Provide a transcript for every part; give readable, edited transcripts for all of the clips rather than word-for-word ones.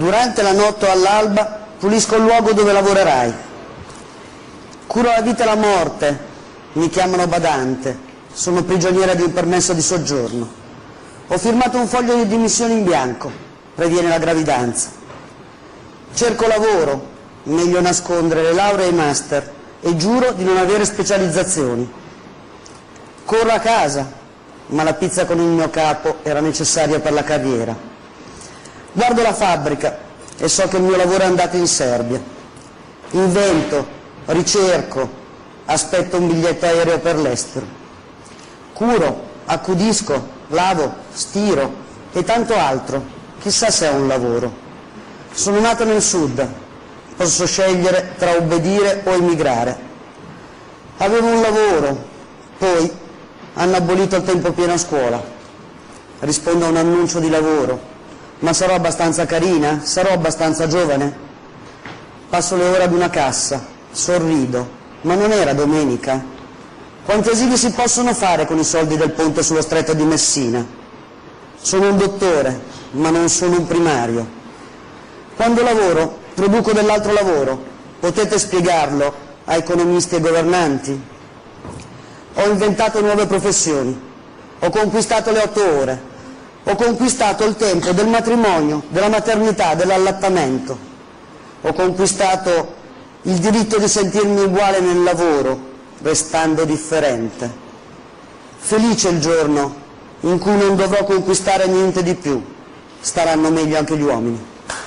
Durante la notte o all'alba pulisco il luogo dove lavorerai. Curo la vita e la morte, mi chiamano badante, sono prigioniera di un permesso di soggiorno. Ho firmato un foglio di dimissioni in bianco, previene la gravidanza. Cerco lavoro, meglio nascondere le lauree e i master, e giuro di non avere specializzazioni. Corro a casa, ma la pizza con il mio capo era necessaria per la carriera. Guardo la fabbrica e so che il mio lavoro è andato in Serbia. Invento, ricerco, aspetto un biglietto aereo per l'estero. Curo, accudisco, lavo, stiro e tanto altro. Chissà se è un lavoro. Sono nato nel sud, posso scegliere tra obbedire o emigrare. Avevo un lavoro, poi hanno abolito il tempo pieno a scuola. Rispondo a un annuncio di lavoro. Ma sarò abbastanza carina? Sarò abbastanza giovane? Passo le ore ad una cassa, sorrido. Ma non era domenica? Quanti asili si possono fare con i soldi del ponte sullo stretto di Messina? Sono un dottore, ma non sono un primario. Quando lavoro, produco dell'altro lavoro. Potete spiegarlo a economisti e governanti? Ho inventato nuove professioni. Ho conquistato le 8 ore. Ho conquistato il tempo del matrimonio, della maternità, dell'allattamento. Ho conquistato il diritto di sentirmi uguale nel lavoro, restando differente. Felice il giorno in cui non dovrò conquistare niente di più. Staranno meglio anche gli uomini.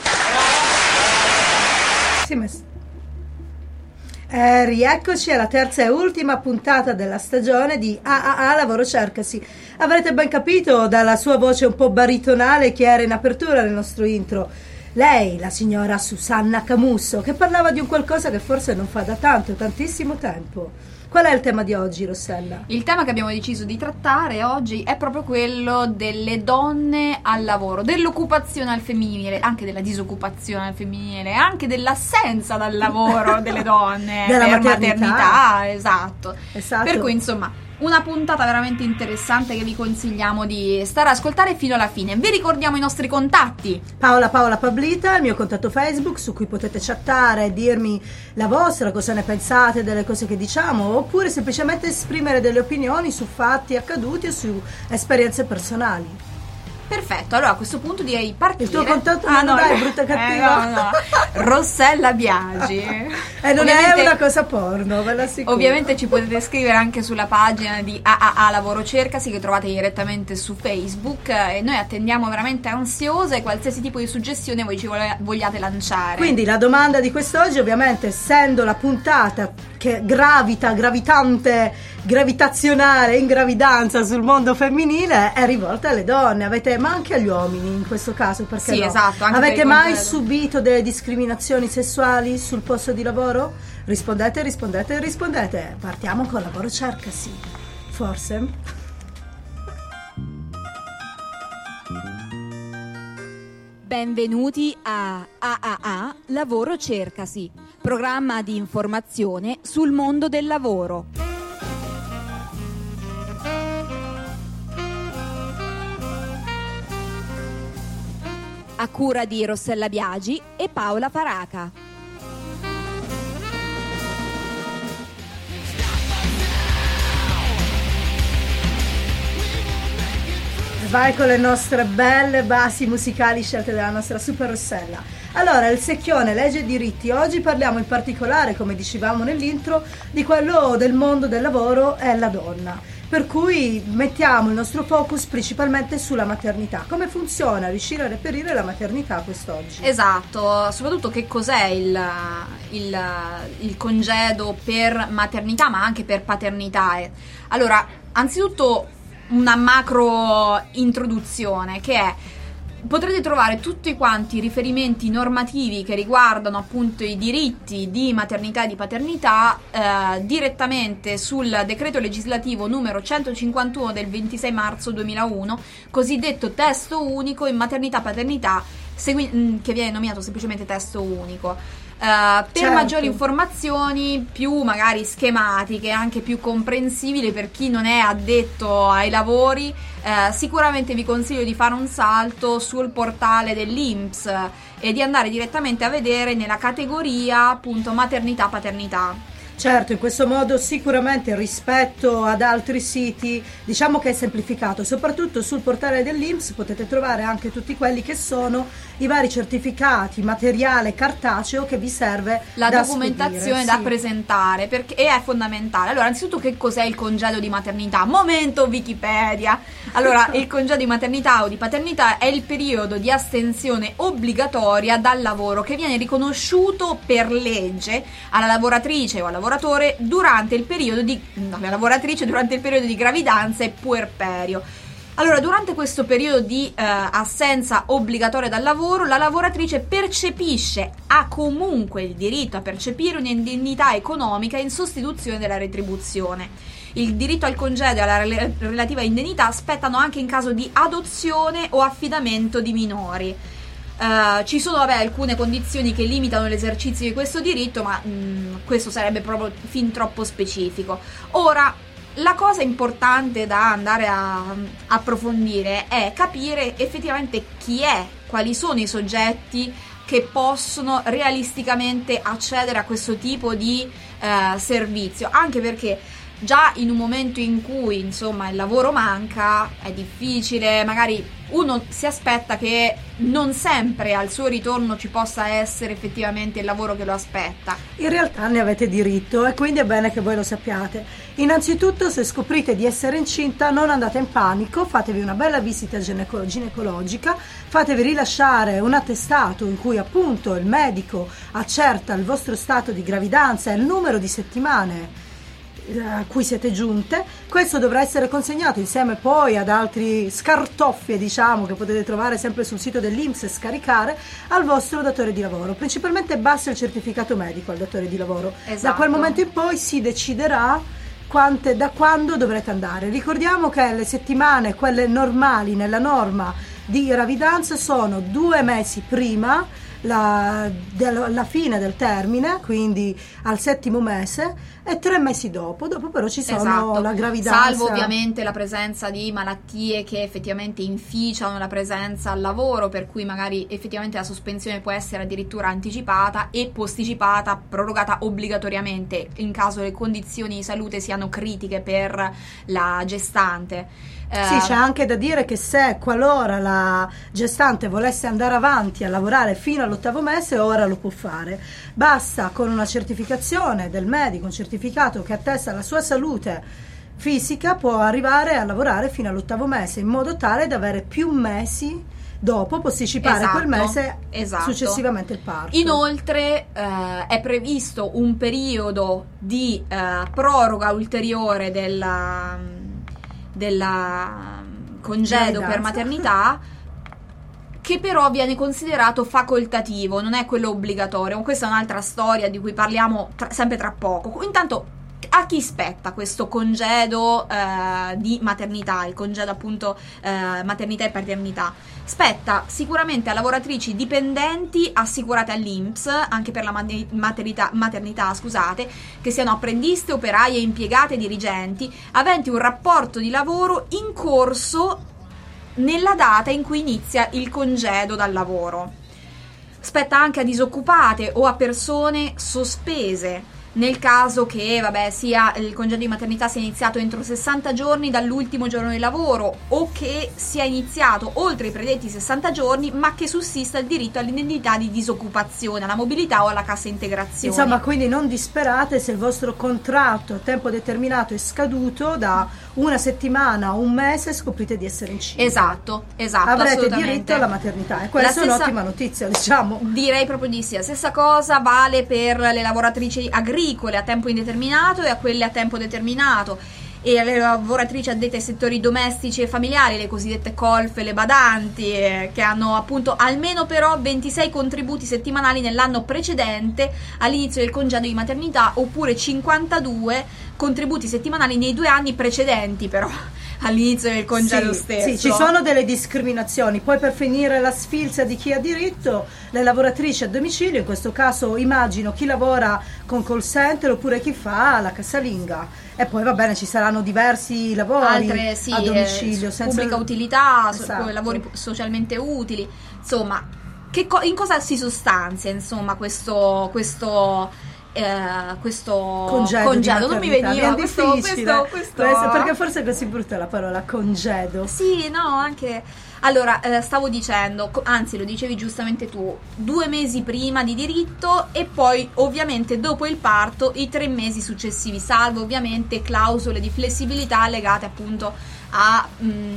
Rieccoci alla terza e ultima puntata della stagione di AAA Lavoro Cercasi. Avrete ben capito dalla sua voce un po' baritonale che era in apertura del nostro intro. Lei, la signora Susanna Camusso, che parlava di un qualcosa che forse non fa da tantissimo tempo. Qual è il tema di oggi, Rossella? Il tema che abbiamo deciso di trattare oggi è proprio quello delle donne al lavoro, dell'occupazione al femminile, anche della disoccupazione al femminile, anche dell'assenza dal lavoro delle donne della per maternità. Esatto. Per cui insomma una puntata veramente interessante che vi consigliamo di stare a ascoltare fino alla fine. Vi ricordiamo i nostri contatti. Paola Pablita, il mio contatto Facebook su cui potete chattare, dirmi la vostra, cosa ne pensate delle cose che diciamo, oppure semplicemente esprimere delle opinioni su fatti accaduti o su esperienze personali. Perfetto, allora a questo punto direi partire. Il tuo contatto dai, brutta cattiva. No. Rossella Biagi. E non è una cosa porno, ve l'assicuro. Ovviamente ci potete scrivere anche sulla pagina di AAA Lavoro Cercasi, che trovate direttamente su Facebook, e noi attendiamo veramente ansiose qualsiasi tipo di suggestione voi ci vogliate lanciare. Quindi la domanda di quest'oggi, ovviamente, essendo la puntata che gravitazionale in gravidanza sul mondo femminile, è rivolta alle donne, ma anche agli uomini in questo caso, perché sì, no? Esatto, anche avete mai subito delle discriminazioni sessuali sul posto di lavoro? Rispondete. Partiamo con Lavoro Cercasi, forse? Benvenuti a AAA Lavoro Cercasi, programma di informazione sul mondo del lavoro. A cura di Rossella Biagi e Paola Faraca. Vai con le nostre belle basi musicali scelte dalla nostra super Rossella. Allora, il secchione legge e diritti. Oggi parliamo in particolare, come dicevamo nell'intro, di quello del mondo del lavoro e la donna. Per cui mettiamo il nostro focus principalmente sulla maternità. Come funziona riuscire a reperire la maternità quest'oggi? Esatto, soprattutto che cos'è il congedo per maternità, ma anche per paternità. Allora, anzitutto una macro introduzione che è: potrete trovare tutti quanti i riferimenti normativi che riguardano appunto i diritti di maternità e di paternità direttamente sul decreto legislativo numero 151 del 26 marzo 2001, cosiddetto testo unico in maternità, paternità che viene nominato semplicemente testo unico. Per Certo. maggiori informazioni più magari schematiche, anche più comprensibili per chi non è addetto ai lavori, sicuramente vi consiglio di fare un salto sul portale dell'INPS e di andare direttamente a vedere nella categoria appunto maternità-paternità. Certo, in questo modo sicuramente rispetto ad altri siti diciamo che è semplificato. Soprattutto sul portale dell'INPS potete trovare anche tutti quelli che sono i vari certificati, materiale cartaceo che vi serve la da documentazione spedire, da sì. presentare, perché è fondamentale. Allora, anzitutto, che cos'è il congedo di maternità? Momento Wikipedia. Allora, il congedo di maternità o di paternità è il periodo di astensione obbligatoria dal lavoro che viene riconosciuto per legge alla lavoratrice o al lavoratore durante il periodo di gravidanza e puerperio. Allora, durante questo periodo di assenza obbligatoria dal lavoro, la lavoratrice ha comunque il diritto a percepire un'indennità economica in sostituzione della retribuzione. Il diritto al congedo e alla relativa indennità spettano anche in caso di adozione o affidamento di minori. Ci sono alcune condizioni che limitano l'esercizio di questo diritto, ma questo sarebbe proprio fin troppo specifico. Ora, la cosa importante da andare a approfondire è capire effettivamente chi è, quali sono i soggetti che possono realisticamente accedere a questo tipo di servizio, anche perché già in un momento in cui insomma il lavoro manca è difficile, magari uno si aspetta che non sempre al suo ritorno ci possa essere effettivamente il lavoro che lo aspetta. In realtà ne avete diritto e quindi è bene che voi lo sappiate. Innanzitutto, se scoprite di essere incinta, non andate in panico, fatevi una bella visita ginecologica, fatevi rilasciare un attestato in cui appunto il medico accerta il vostro stato di gravidanza e il numero di settimane a cui siete giunte. Questo dovrà essere consegnato insieme poi ad altri scartoffie, diciamo, che potete trovare sempre sul sito dell'INPS e scaricare al vostro datore di lavoro. Principalmente basta il certificato medico al datore di lavoro. Esatto. Da quel momento in poi si deciderà da quando dovrete andare. Ricordiamo che le settimane, quelle normali nella norma di gravidanza, sono 2 mesi prima la fine del termine, quindi al 7° mese, e 3 mesi dopo però ci sono Esatto. la gravidanza, salvo ovviamente la presenza di malattie che effettivamente inficiano la presenza al lavoro, per cui magari effettivamente la sospensione può essere addirittura anticipata e posticipata, prorogata obbligatoriamente in caso le condizioni di salute siano critiche per la gestante. Sì, c'è anche da dire che qualora la gestante volesse andare avanti a lavorare fino all'8° mese, ora lo può fare. Basta con una certificazione del medico, un certificato che attesta la sua salute fisica, può arrivare a lavorare fino all'8° mese, in modo tale da avere più mesi dopo, posticipare quel mese successivamente il parto. Inoltre è previsto un periodo di proroga ulteriore della congedo per maternità, che però viene considerato facoltativo, non è quello obbligatorio. Questa è un'altra storia di cui parliamo sempre tra poco. Intanto, a chi spetta questo congedo di maternità, il congedo appunto maternità e paternità? Spetta sicuramente a lavoratrici dipendenti assicurate all'INPS anche per la maternità, che siano apprendiste, operaie, impiegate, dirigenti, aventi un rapporto di lavoro in corso nella data in cui inizia il congedo dal lavoro. Spetta anche a disoccupate o a persone sospese, nel caso che sia il congedo di maternità sia iniziato entro 60 giorni dall'ultimo giorno di lavoro, o che sia iniziato oltre i predetti 60 giorni ma che sussista il diritto all'indennità di disoccupazione, alla mobilità o alla cassa integrazione. Insomma, quindi non disperate se il vostro contratto a tempo determinato è scaduto da 1 settimana o 1 mese, scoprite di essere incinta. Esatto, avrete diritto alla maternità, e questa è un'ottima notizia, diciamo. Direi proprio di sì. La stessa cosa vale per le lavoratrici agricole a tempo indeterminato e a quelle a tempo determinato, e alle lavoratrici addette ai settori domestici e familiari, le cosiddette colf e le badanti, che hanno appunto almeno però 26 contributi settimanali nell'anno precedente all'inizio del congedo di maternità, oppure 52 contributi settimanali nei 2 anni precedenti però all'inizio del congedo stesso. Sì, ci sono delle discriminazioni. Poi per finire la sfilza di chi ha diritto, le lavoratrici a domicilio, in questo caso immagino chi lavora con call center oppure chi fa la casalinga. E poi va bene, ci saranno diversi lavori altre a domicilio, senza pubblica utilità, Esatto. lavori socialmente utili, insomma, in cosa si sostanzia, insomma, questo congedo. Non mi veniva è difficile questo perché forse è così brutta la parola congedo. Sì, no, anche allora stavo dicendo, anzi lo dicevi giustamente tu, 2 mesi prima di diritto e poi ovviamente dopo il parto i 3 mesi successivi, salvo ovviamente clausole di flessibilità legate appunto a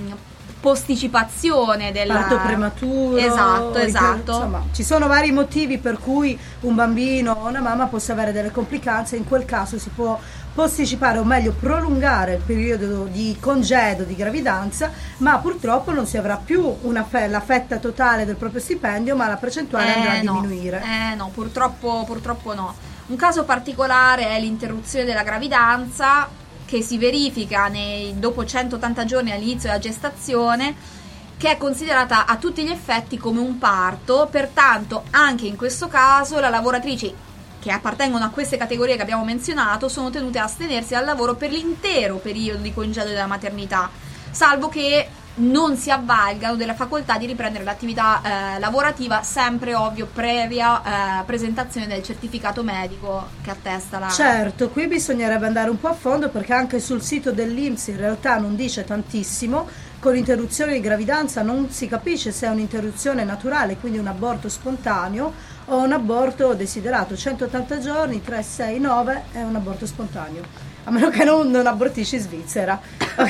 posticipazione del parto prematuro. Esatto. Insomma, ci sono vari motivi per cui un bambino o una mamma possa avere delle complicanze. In quel caso si può posticipare, o meglio prolungare il periodo di congedo di gravidanza, ma purtroppo non si avrà più la fetta totale del proprio stipendio, ma la percentuale andrà a diminuire. No, purtroppo no. Un caso particolare è l'interruzione della gravidanza, che si verifica dopo 180 giorni all'inizio della gestazione, che è considerata a tutti gli effetti come un parto. Pertanto anche in questo caso le lavoratrici che appartengono a queste categorie che abbiamo menzionato sono tenute a astenersi dal lavoro per l'intero periodo di congedo della maternità, salvo che non si avvalgano della facoltà di riprendere l'attività lavorativa, sempre ovvio previa presentazione del certificato medico che attesta la... Certo, qui bisognerebbe andare un po' a fondo, perché anche sul sito dell'INPS in realtà non dice tantissimo. Con l'interruzione di gravidanza non si capisce se è un'interruzione naturale, quindi un aborto spontaneo, o un aborto desiderato. 180 giorni, 3, 6, 9 è un aborto spontaneo, a meno che non abortisci in Svizzera,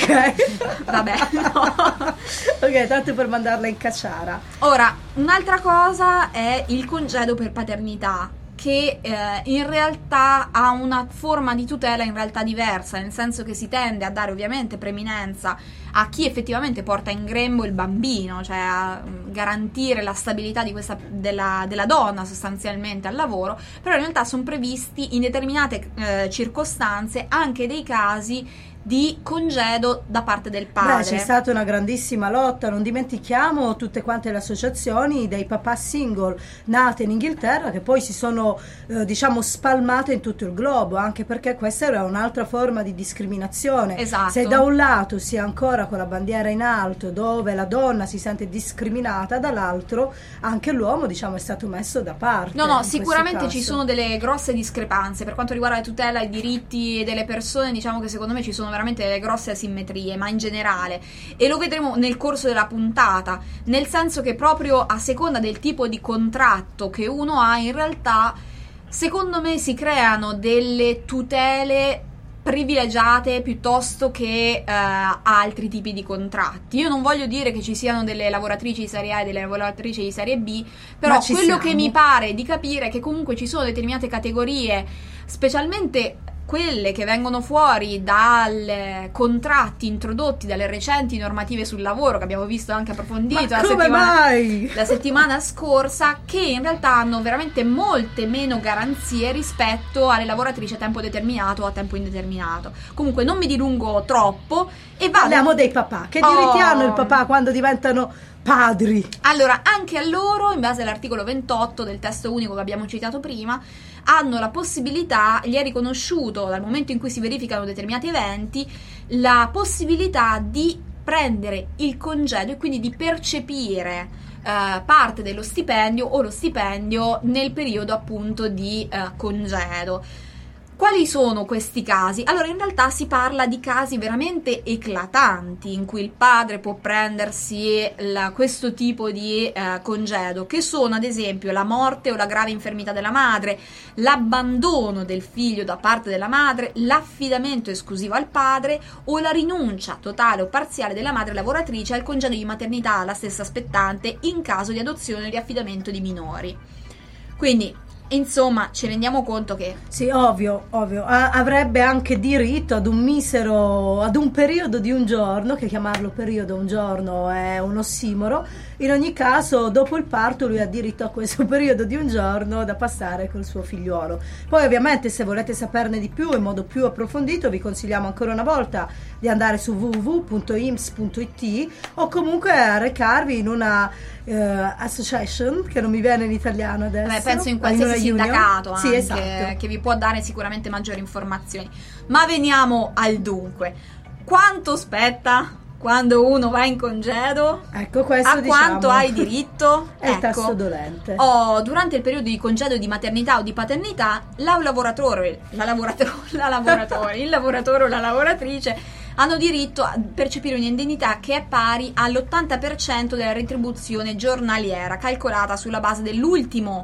ok? Vabbè, no. Ok, tanto per mandarla in cacciara. Ora, un'altra cosa è il congedo per paternità, che in realtà ha una forma di tutela in realtà diversa, nel senso che si tende a dare ovviamente preminenza a chi effettivamente porta in grembo il bambino, cioè a garantire la stabilità della donna sostanzialmente al lavoro, però in realtà sono previsti in determinate circostanze anche dei casi di congedo da parte del padre. C'è stata una grandissima lotta, non dimentichiamo tutte quante le associazioni dei papà single nate in Inghilterra, che poi si sono spalmate in tutto il globo, anche perché questa era un'altra forma di discriminazione. Esatto. Se da un lato si è ancora con la bandiera in alto, dove la donna si sente discriminata, dall'altro anche l'uomo è stato messo da parte. No, sicuramente ci sono delle grosse discrepanze per quanto riguarda la tutela e i diritti delle persone. Diciamo che secondo me ci sono veramente delle grosse asimmetrie, ma in generale, e lo vedremo nel corso della puntata, nel senso che proprio a seconda del tipo di contratto che uno ha, in realtà secondo me si creano delle tutele privilegiate piuttosto che altri tipi di contratti. Io non voglio dire che ci siano delle lavoratrici di serie A e delle lavoratrici di serie B, però quello che mi pare di capire è che comunque ci sono determinate categorie, specialmente quelle che vengono fuori dai contratti introdotti dalle recenti normative sul lavoro, che abbiamo visto anche approfondito la settimana scorsa, che in realtà hanno veramente molte meno garanzie rispetto alle lavoratrici a tempo determinato o a tempo indeterminato. Comunque non mi dilungo troppo e parliamo dei papà. Che diritti hanno il papà quando diventano padri? Allora, anche a loro, in base all'articolo 28 del testo unico che abbiamo citato prima, hanno la possibilità, gli è riconosciuto dal momento in cui si verificano determinati eventi, la possibilità di prendere il congedo e quindi di percepire parte dello stipendio o lo stipendio nel periodo appunto di congedo. Quali sono questi casi? Allora, in realtà si parla di casi veramente eclatanti in cui il padre può prendersi questo tipo di congedo, che sono ad esempio la morte o la grave infermità della madre, l'abbandono del figlio da parte della madre, l'affidamento esclusivo al padre o la rinuncia totale o parziale della madre lavoratrice al congedo di maternità alla stessa aspettante in caso di adozione o di affidamento di minori. Quindi Insomma, ci rendiamo conto che sì, ovvio, avrebbe anche diritto ad un periodo di un giorno, che chiamarlo periodo un giorno è un ossimoro. In ogni caso, dopo il parto lui ha diritto a questo periodo di un giorno da passare col suo figliuolo. Poi ovviamente, se volete saperne di più in modo più approfondito, vi consigliamo ancora una volta di andare su www.ims.it o comunque a recarvi in una association, che non mi viene in italiano adesso. Beh, penso in qualsiasi sindacato anche, sì, esatto, che vi può dare sicuramente maggiori informazioni. Ma veniamo al dunque. Quanto spetta quando uno va in congedo? Ecco, questo a quanto hai diritto? È il tasto dolente. Durante il periodo di congedo di maternità o di paternità, il lavoratore o la lavoratrice hanno diritto a percepire un'indennità che è pari all'80% della retribuzione giornaliera, calcolata sulla base dell'ultima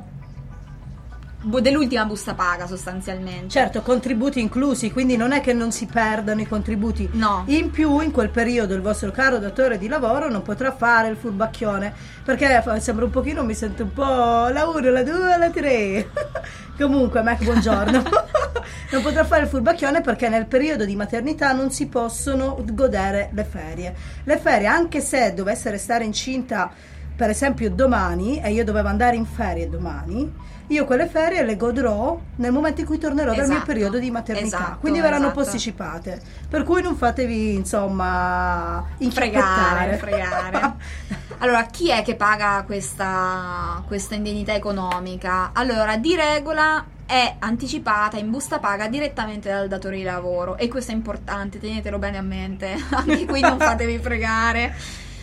busta paga, sostanzialmente. Certo, contributi inclusi, quindi non è che non si perdano i contributi. No. In più, in quel periodo il vostro caro datore di lavoro non potrà fare il furbacchione, perché sembra un pochino, mi sento un po' la 1, la 2, la 3. Comunque, Mac, buongiorno. Non potrà fare il furbacchione perché nel periodo di maternità non si possono godere le ferie. Le ferie, anche se dovesse restare incinta, per esempio domani, e io dovevo andare in ferie domani, io quelle ferie le godrò nel momento in cui tornerò dal mio periodo di maternità, quindi verranno posticipate, per cui non fatevi insomma fregare. Allora, chi è che paga questa indennità economica? Allora, di regola è anticipata in busta paga direttamente dal datore di lavoro, e questo è importante, tenetelo bene a mente, anche qui non fatevi fregare.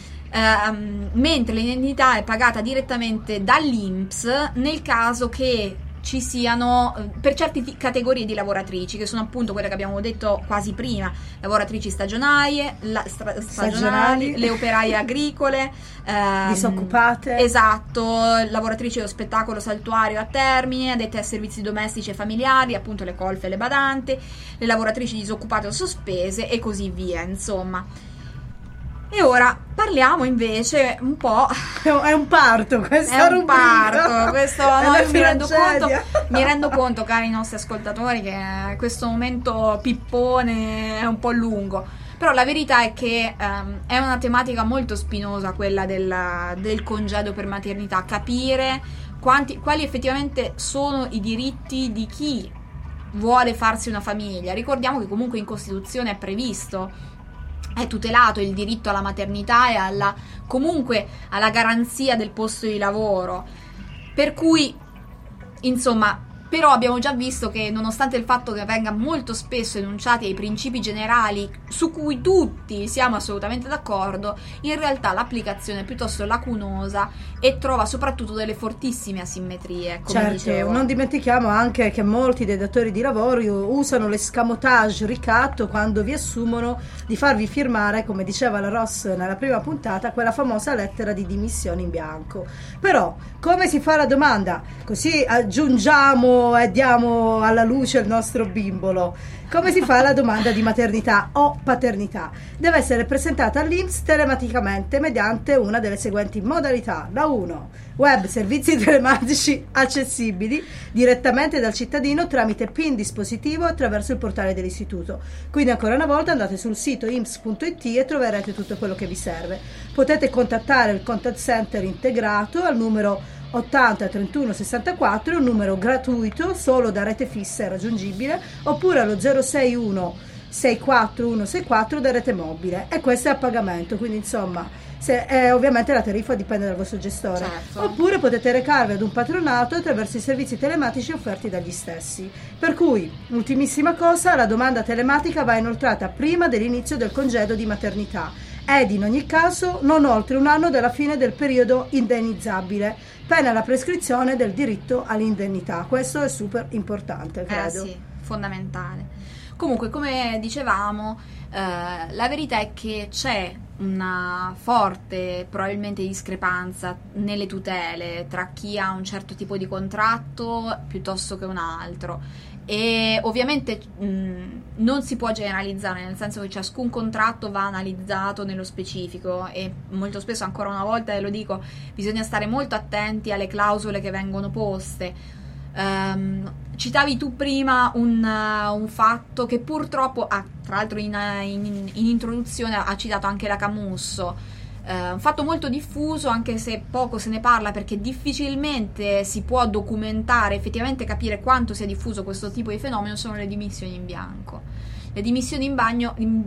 Mentre l'indennità è pagata direttamente dall'INPS nel caso che ci siano per certe categorie di lavoratrici, che sono appunto quelle che abbiamo detto quasi prima: lavoratrici stagionali, le operaie agricole, disoccupate, esatto, lavoratrici dello spettacolo saltuario a termine, addette a servizi domestici e familiari, appunto le colfe e le badanti, le lavoratrici disoccupate o sospese e così via, insomma. E ora parliamo invece un po'. È un parto questa è un rubrica. Parto, questo no, mi rendo conto, cari nostri ascoltatori, che questo momento pippone è un po' lungo. Però la verità è che è una tematica molto spinosa quella del congedo per maternità. Capire quali effettivamente sono i diritti di chi vuole farsi una famiglia. Ricordiamo che comunque in Costituzione è previsto, è tutelato il diritto alla maternità e comunque alla garanzia del posto di lavoro, per cui insomma. Però abbiamo già visto che, nonostante il fatto che venga molto spesso enunciati ai principi generali su cui tutti siamo assolutamente d'accordo, in realtà l'applicazione è piuttosto lacunosa e trova soprattutto delle fortissime asimmetrie, come dicevo. Non dimentichiamo anche che molti dei datori di lavoro usano l'escamotage ricatto quando vi assumono di farvi firmare, come diceva la Ross nella prima puntata, quella famosa lettera di dimissioni in bianco. Però, come si fa la domanda? Così aggiungiamo e diamo alla luce il nostro bimbolo. Come si fa la domanda di maternità o paternità? Deve essere presentata all'INPS telematicamente mediante una delle seguenti modalità. La 1. Web, servizi telematici accessibili direttamente dal cittadino tramite PIN dispositivo attraverso il portale dell'istituto. Quindi ancora una volta andate sul sito ims.it e troverete tutto quello che vi serve. Potete contattare il contact center integrato al numero 80 31 64, un numero gratuito solo da rete fissa e raggiungibile, oppure allo 061 64164 da rete mobile, e questo è a pagamento, quindi insomma ovviamente la tariffa dipende dal vostro gestore. Certo. Oppure potete recarvi ad un patronato attraverso i servizi telematici offerti dagli stessi. Per cui, ultimissima cosa, la domanda telematica va inoltrata prima dell'inizio del congedo di maternità ed in ogni caso non oltre un anno dalla fine del periodo indennizzabile, pena la prescrizione del diritto all'indennità. Questo è super importante, credo. Sì, fondamentale. Comunque, come dicevamo, la verità è che c'è una forte probabilmente discrepanza nelle tutele tra chi ha un certo tipo di contratto piuttosto che un altro, e ovviamente non si può generalizzare, nel senso che ciascun contratto va analizzato nello specifico, e molto spesso, ancora una volta lo dico, bisogna stare molto attenti alle clausole che vengono poste. Citavi tu prima un fatto che purtroppo, tra l'altro in introduzione ha citato anche la Camusso, un fatto molto diffuso, anche se poco se ne parla, perché difficilmente si può documentare, effettivamente capire quanto sia diffuso questo tipo di fenomeno, sono le dimissioni in bianco. Le dimissioni in bagno... in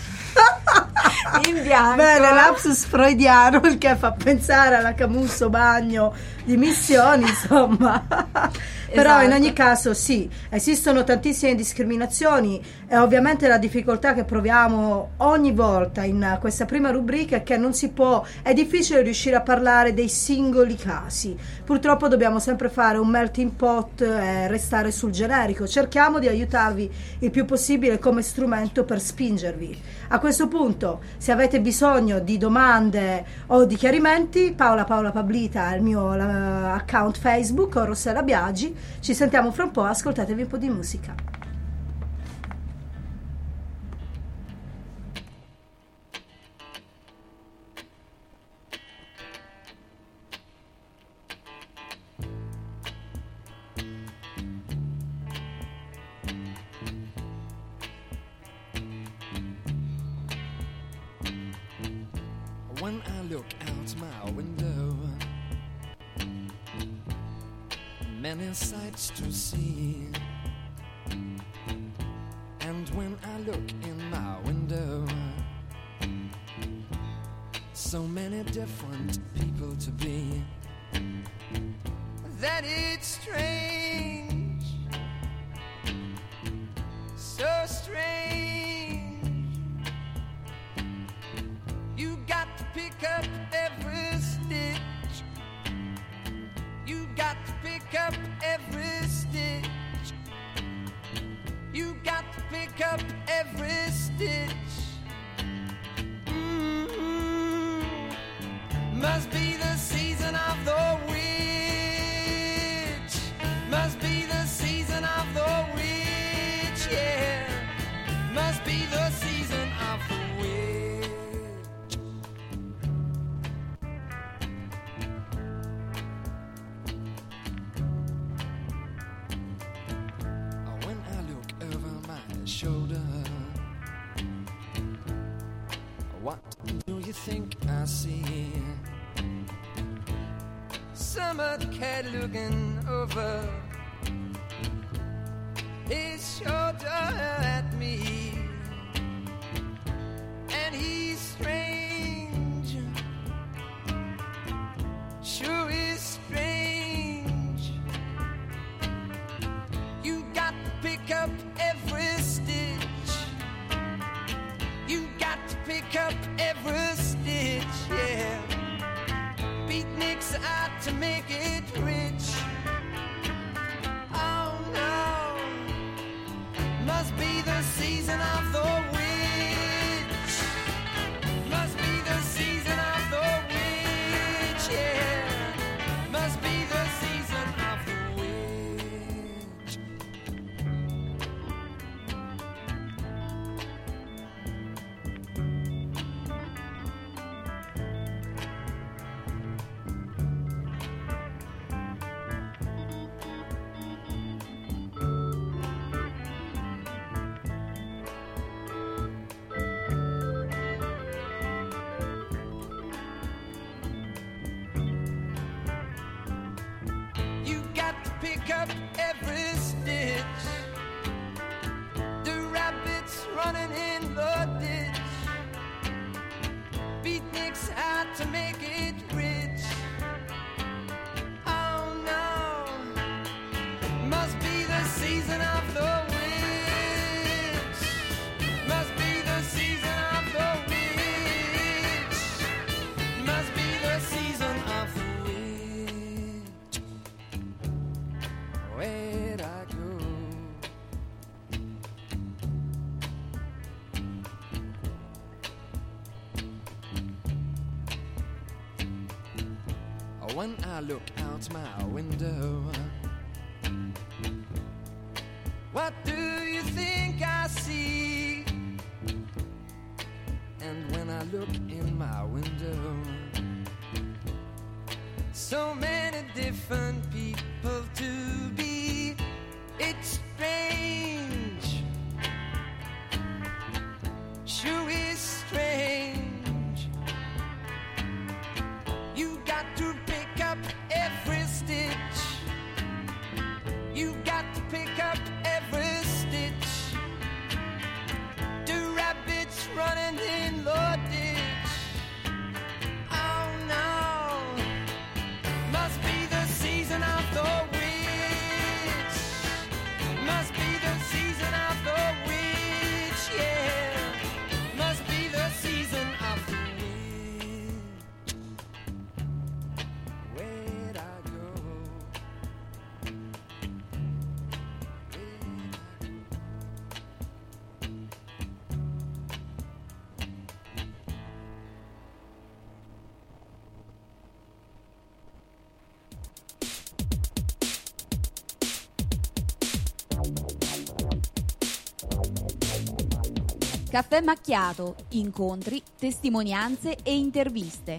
bianco. Bene, lapsus freudiano, il che fa pensare alla Camusso bagno, dimissioni, insomma. Però in ogni caso sì, esistono tantissime discriminazioni e ovviamente la difficoltà che proviamo ogni volta in questa prima rubrica è che non si può, è difficile riuscire a parlare dei singoli casi. Purtroppo dobbiamo sempre fare un melting pot e restare sul generico. Cerchiamo di aiutarvi il più possibile come strumento per spingervi. A questo punto, se avete bisogno di domande o di chiarimenti, Paola Pablita è il mio account Facebook, o Rossella Biagi. Ci sentiamo fra un po', ascoltatevi un po' di musica. When I look out my window, many sights to see. And when I look in my window, so many different people to be, that it's strange, so strange. You got to pick up every stitch. You got to pick up every stitch. You got to pick up every stitch. Mm-hmm. Must be the season of the witch. Must be the season of the witch, yeah. Must be the season of the witch. Shoulder, what do you think I see? Summer cat looking over his shoulder at me, and he's strange, sure is strange. You got to pick up every stitch. You got to pick up every stitch, yeah. Beatniks out to make it rich. Oh no, must be the season of the witch. Must be the season of the witch, yeah. Must be the season of the witch. Pick up every stitch. The rabbits running in the ditch. Beatniks out to make it rich. Oh no, must be the season of the witch. Must be the season of the witch. Must be the season of the witch. Where'd I go? When I look out my window, what do you think I see? And when I look in my window, so many different people to be. Caffè Macchiato, incontri, testimonianze e interviste.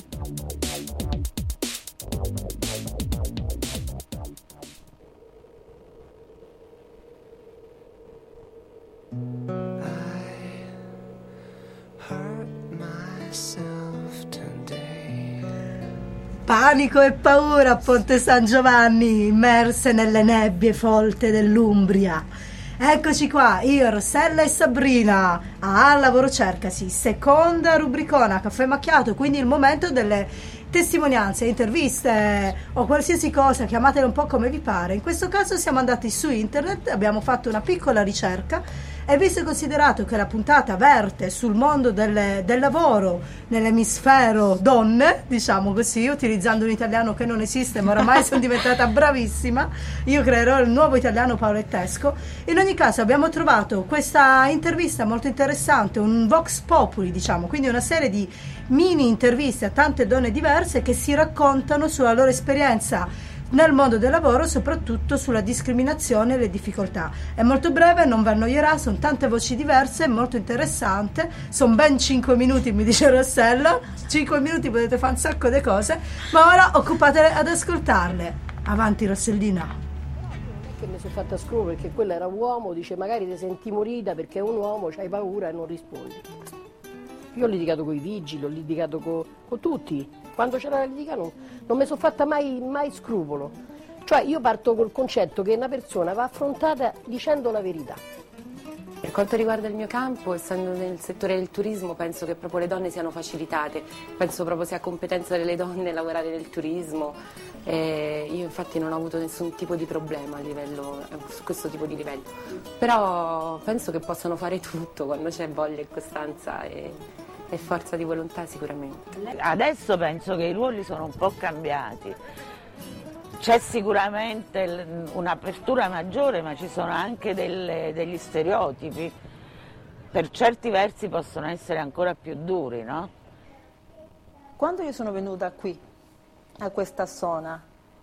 Panico e paura a Ponte San Giovanni, immerse nelle nebbie folte dell'Umbria. Eccoci qua, io, Rossella e Sabrina, a Lavoro Cercasi, seconda rubricona, Caffè Macchiato, quindi il momento delle testimonianze, interviste o qualsiasi cosa, chiamatele un po' come vi pare. In questo caso siamo andati su internet, abbiamo fatto una piccola ricerca e visto e considerato che la puntata verte sul mondo del lavoro nell'emisfero donne, diciamo così, utilizzando un italiano che non esiste ma oramai sono diventata bravissima, io creerò il nuovo italiano paulettesco. In ogni caso abbiamo trovato questa intervista molto interessante, un Vox Populi, diciamo, quindi una serie di mini interviste a tante donne diverse che si raccontano sulla loro esperienza nel mondo del lavoro, soprattutto sulla discriminazione e le difficoltà. È molto breve, non vi annoierà, sono tante voci diverse, è molto interessante, sono ben 5 minuti, mi dice Rossella, 5 minuti potete fare un sacco di cose, ma ora occupatevi ad ascoltarle. Avanti Rossellina. Che mi sono fatta scrupolo perché quello era un uomo, dice magari ti senti morita perché è un uomo, c'hai paura e non rispondi. Io ho litigato con i vigili, ho litigato con tutti. Quando c'era la litiga non mi sono fatta mai scrupolo. Cioè io parto col concetto che una persona va affrontata dicendo la verità. Per quanto riguarda il mio campo, essendo nel settore del turismo, penso che proprio le donne siano facilitate. Penso proprio sia competenza delle donne lavorare nel turismo. Io infatti non ho avuto nessun tipo di problema su questo tipo di livello. Però penso che possano fare tutto quando c'è voglia e costanza e forza di volontà sicuramente. Adesso penso che i ruoli sono un po' cambiati. C'è sicuramente un'apertura maggiore, ma ci sono anche degli stereotipi. Per certi versi possono essere ancora più duri, no? Quando io sono venuta qui, a questa zona,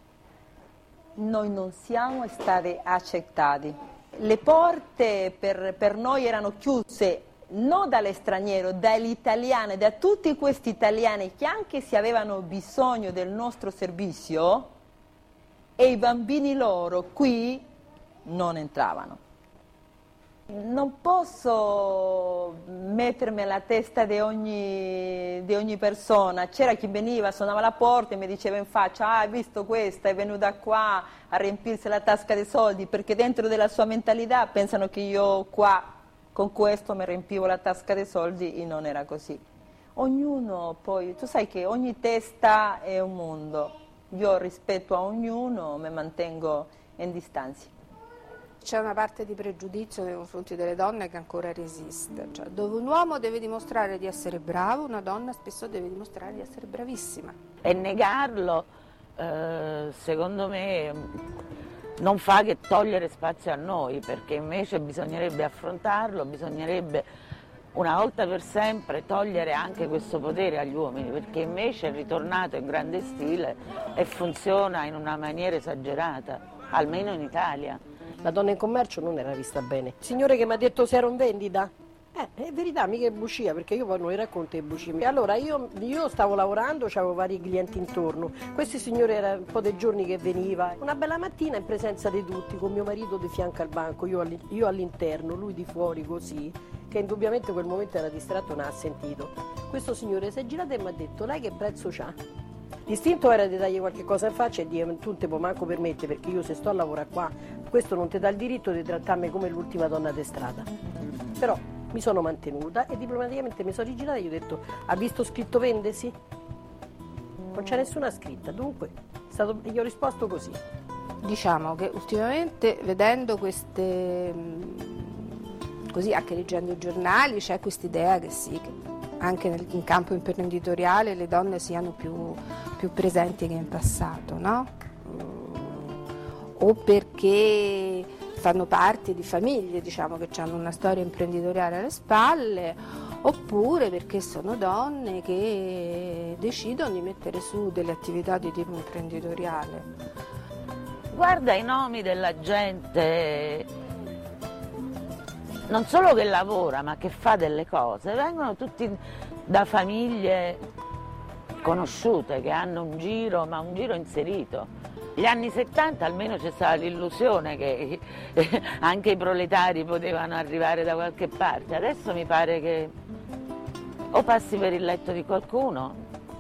noi non siamo stati accettati. Le porte per noi erano chiuse, non dall'straniero, dagli italiani, da tutti questi italiani che anche se avevano bisogno del nostro servizio, e i bambini loro qui non entravano. Non posso mettermi alla testa di ogni persona. C'era chi veniva, suonava la porta e mi diceva in faccia: hai visto questa, è venuta qua a riempirsi la tasca dei soldi, perché dentro della sua mentalità pensano che io qua con questo mi riempivo la tasca dei soldi, e non era così. Ognuno poi, tu sai che ogni testa è un mondo. Io rispetto a ognuno, mi mantengo in distanza. C'è una parte di pregiudizio nei confronti delle donne che ancora resiste, cioè, dove un uomo deve dimostrare di essere bravo, una donna spesso deve dimostrare di essere bravissima. E negarlo, secondo me, non fa che togliere spazio a noi, perché invece bisognerebbe affrontarlo, bisognerebbe una volta per sempre togliere anche questo potere agli uomini, perché invece è ritornato in grande stile e funziona in una maniera esagerata, almeno in Italia. La donna in commercio non era vista bene. Il signore che mi ha detto se ero in vendita, è verità, mica è bugia, perché io poi non racconto le bugie. Allora io stavo lavorando, avevo vari clienti intorno. Questo signore era un po' dei giorni che veniva. Una bella mattina in presenza di tutti, con mio marito di fianco al banco, io all'interno, lui di fuori così, che indubbiamente quel momento era distratto, non ha sentito. Questo signore si è girato e mi ha detto: lei che prezzo c'ha? L'istinto era di dargli qualche cosa in faccia e dire: tu non te puoi manco permettere, perché io se sto a lavorare qua, questo non ti dà il diritto di trattarmi come l'ultima donna di strada. Però mi sono mantenuta e diplomaticamente mi sono rigirata e gli ho detto: ha visto scritto vendesi? Non c'è nessuna scritta, dunque gli ho risposto così. Diciamo che ultimamente, vedendo queste, così anche leggendo i giornali, c'è questa idea che sì, che anche in campo imprenditoriale le donne siano più presenti che in passato, no? O perché fanno parte di famiglie, diciamo, che hanno una storia imprenditoriale alle spalle, oppure perché sono donne che decidono di mettere su delle attività di tipo imprenditoriale. Guarda i nomi della gente non solo che lavora, ma che fa delle cose, vengono tutti da famiglie conosciute, che hanno un giro, ma un giro inserito. Gli anni 70 almeno c'è stata l'illusione che anche i proletari potevano arrivare da qualche parte. Adesso mi pare che o passi per il letto di qualcuno,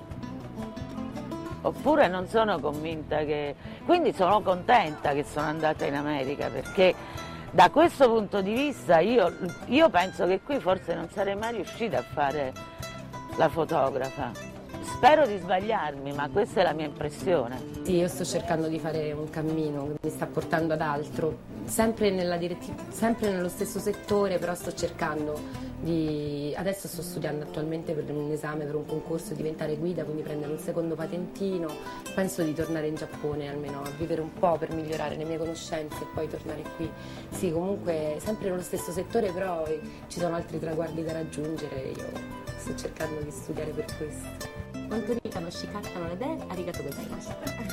oppure non sono convinta che... Quindi sono contenta che sono andata in America, perché da questo punto di vista io penso che qui forse non sarei mai riuscita a fare la fotografa. Spero di sbagliarmi, ma questa è la mia impressione. Sì, io sto cercando di fare un cammino che mi sta portando ad altro, sempre nello stesso settore, però sto cercando di... Adesso sto studiando attualmente per un esame, per un concorso, diventare guida, quindi prendere un secondo patentino. Penso di tornare in Giappone almeno a vivere un po' per migliorare le mie conoscenze e poi tornare qui. Sì, comunque sempre nello stesso settore, però ci sono altri traguardi da raggiungere, io sto cercando di studiare per questo. Quanto ricano, shikattano le idee, arigato gozaimasu.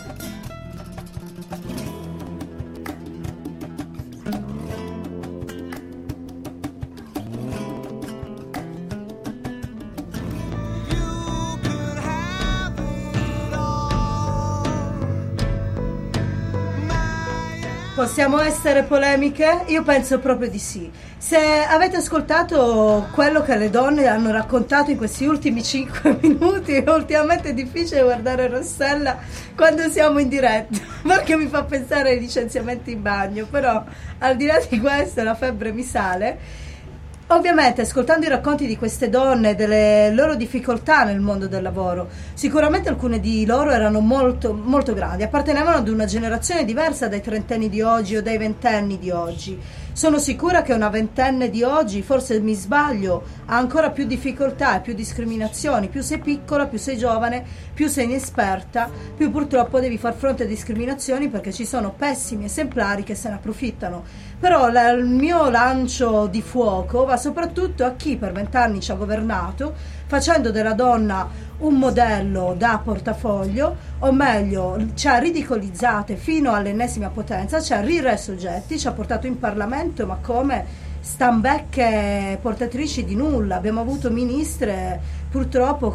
Possiamo essere polemiche? Io penso proprio di sì. Se avete ascoltato quello che le donne hanno raccontato in questi ultimi 5 minuti, ultimamente è difficile guardare Rossella quando siamo in diretta, perché mi fa pensare ai licenziamenti in bagno, però al di là di questo la febbre mi sale. Ovviamente, ascoltando i racconti di queste donne, delle loro difficoltà nel mondo del lavoro, sicuramente alcune di loro erano molto, molto grandi, appartenevano ad una generazione diversa dai trentenni di oggi o dai ventenni di oggi. Sono sicura che una ventenne di oggi, forse mi sbaglio, ha ancora più difficoltà e più discriminazioni. Più sei piccola, più sei giovane, più sei inesperta, più purtroppo devi far fronte a discriminazioni, perché ci sono pessimi esemplari che se ne approfittano. Però il mio lancio di fuoco va soprattutto a chi per 20 anni ci ha governato, facendo della donna un modello da portafoglio, o meglio ci ha ridicolizzate fino all'ennesima potenza, ci ha riressoggetti, ci ha portato in Parlamento ma come stambecche portatrici di nulla. Abbiamo avuto ministre purtroppo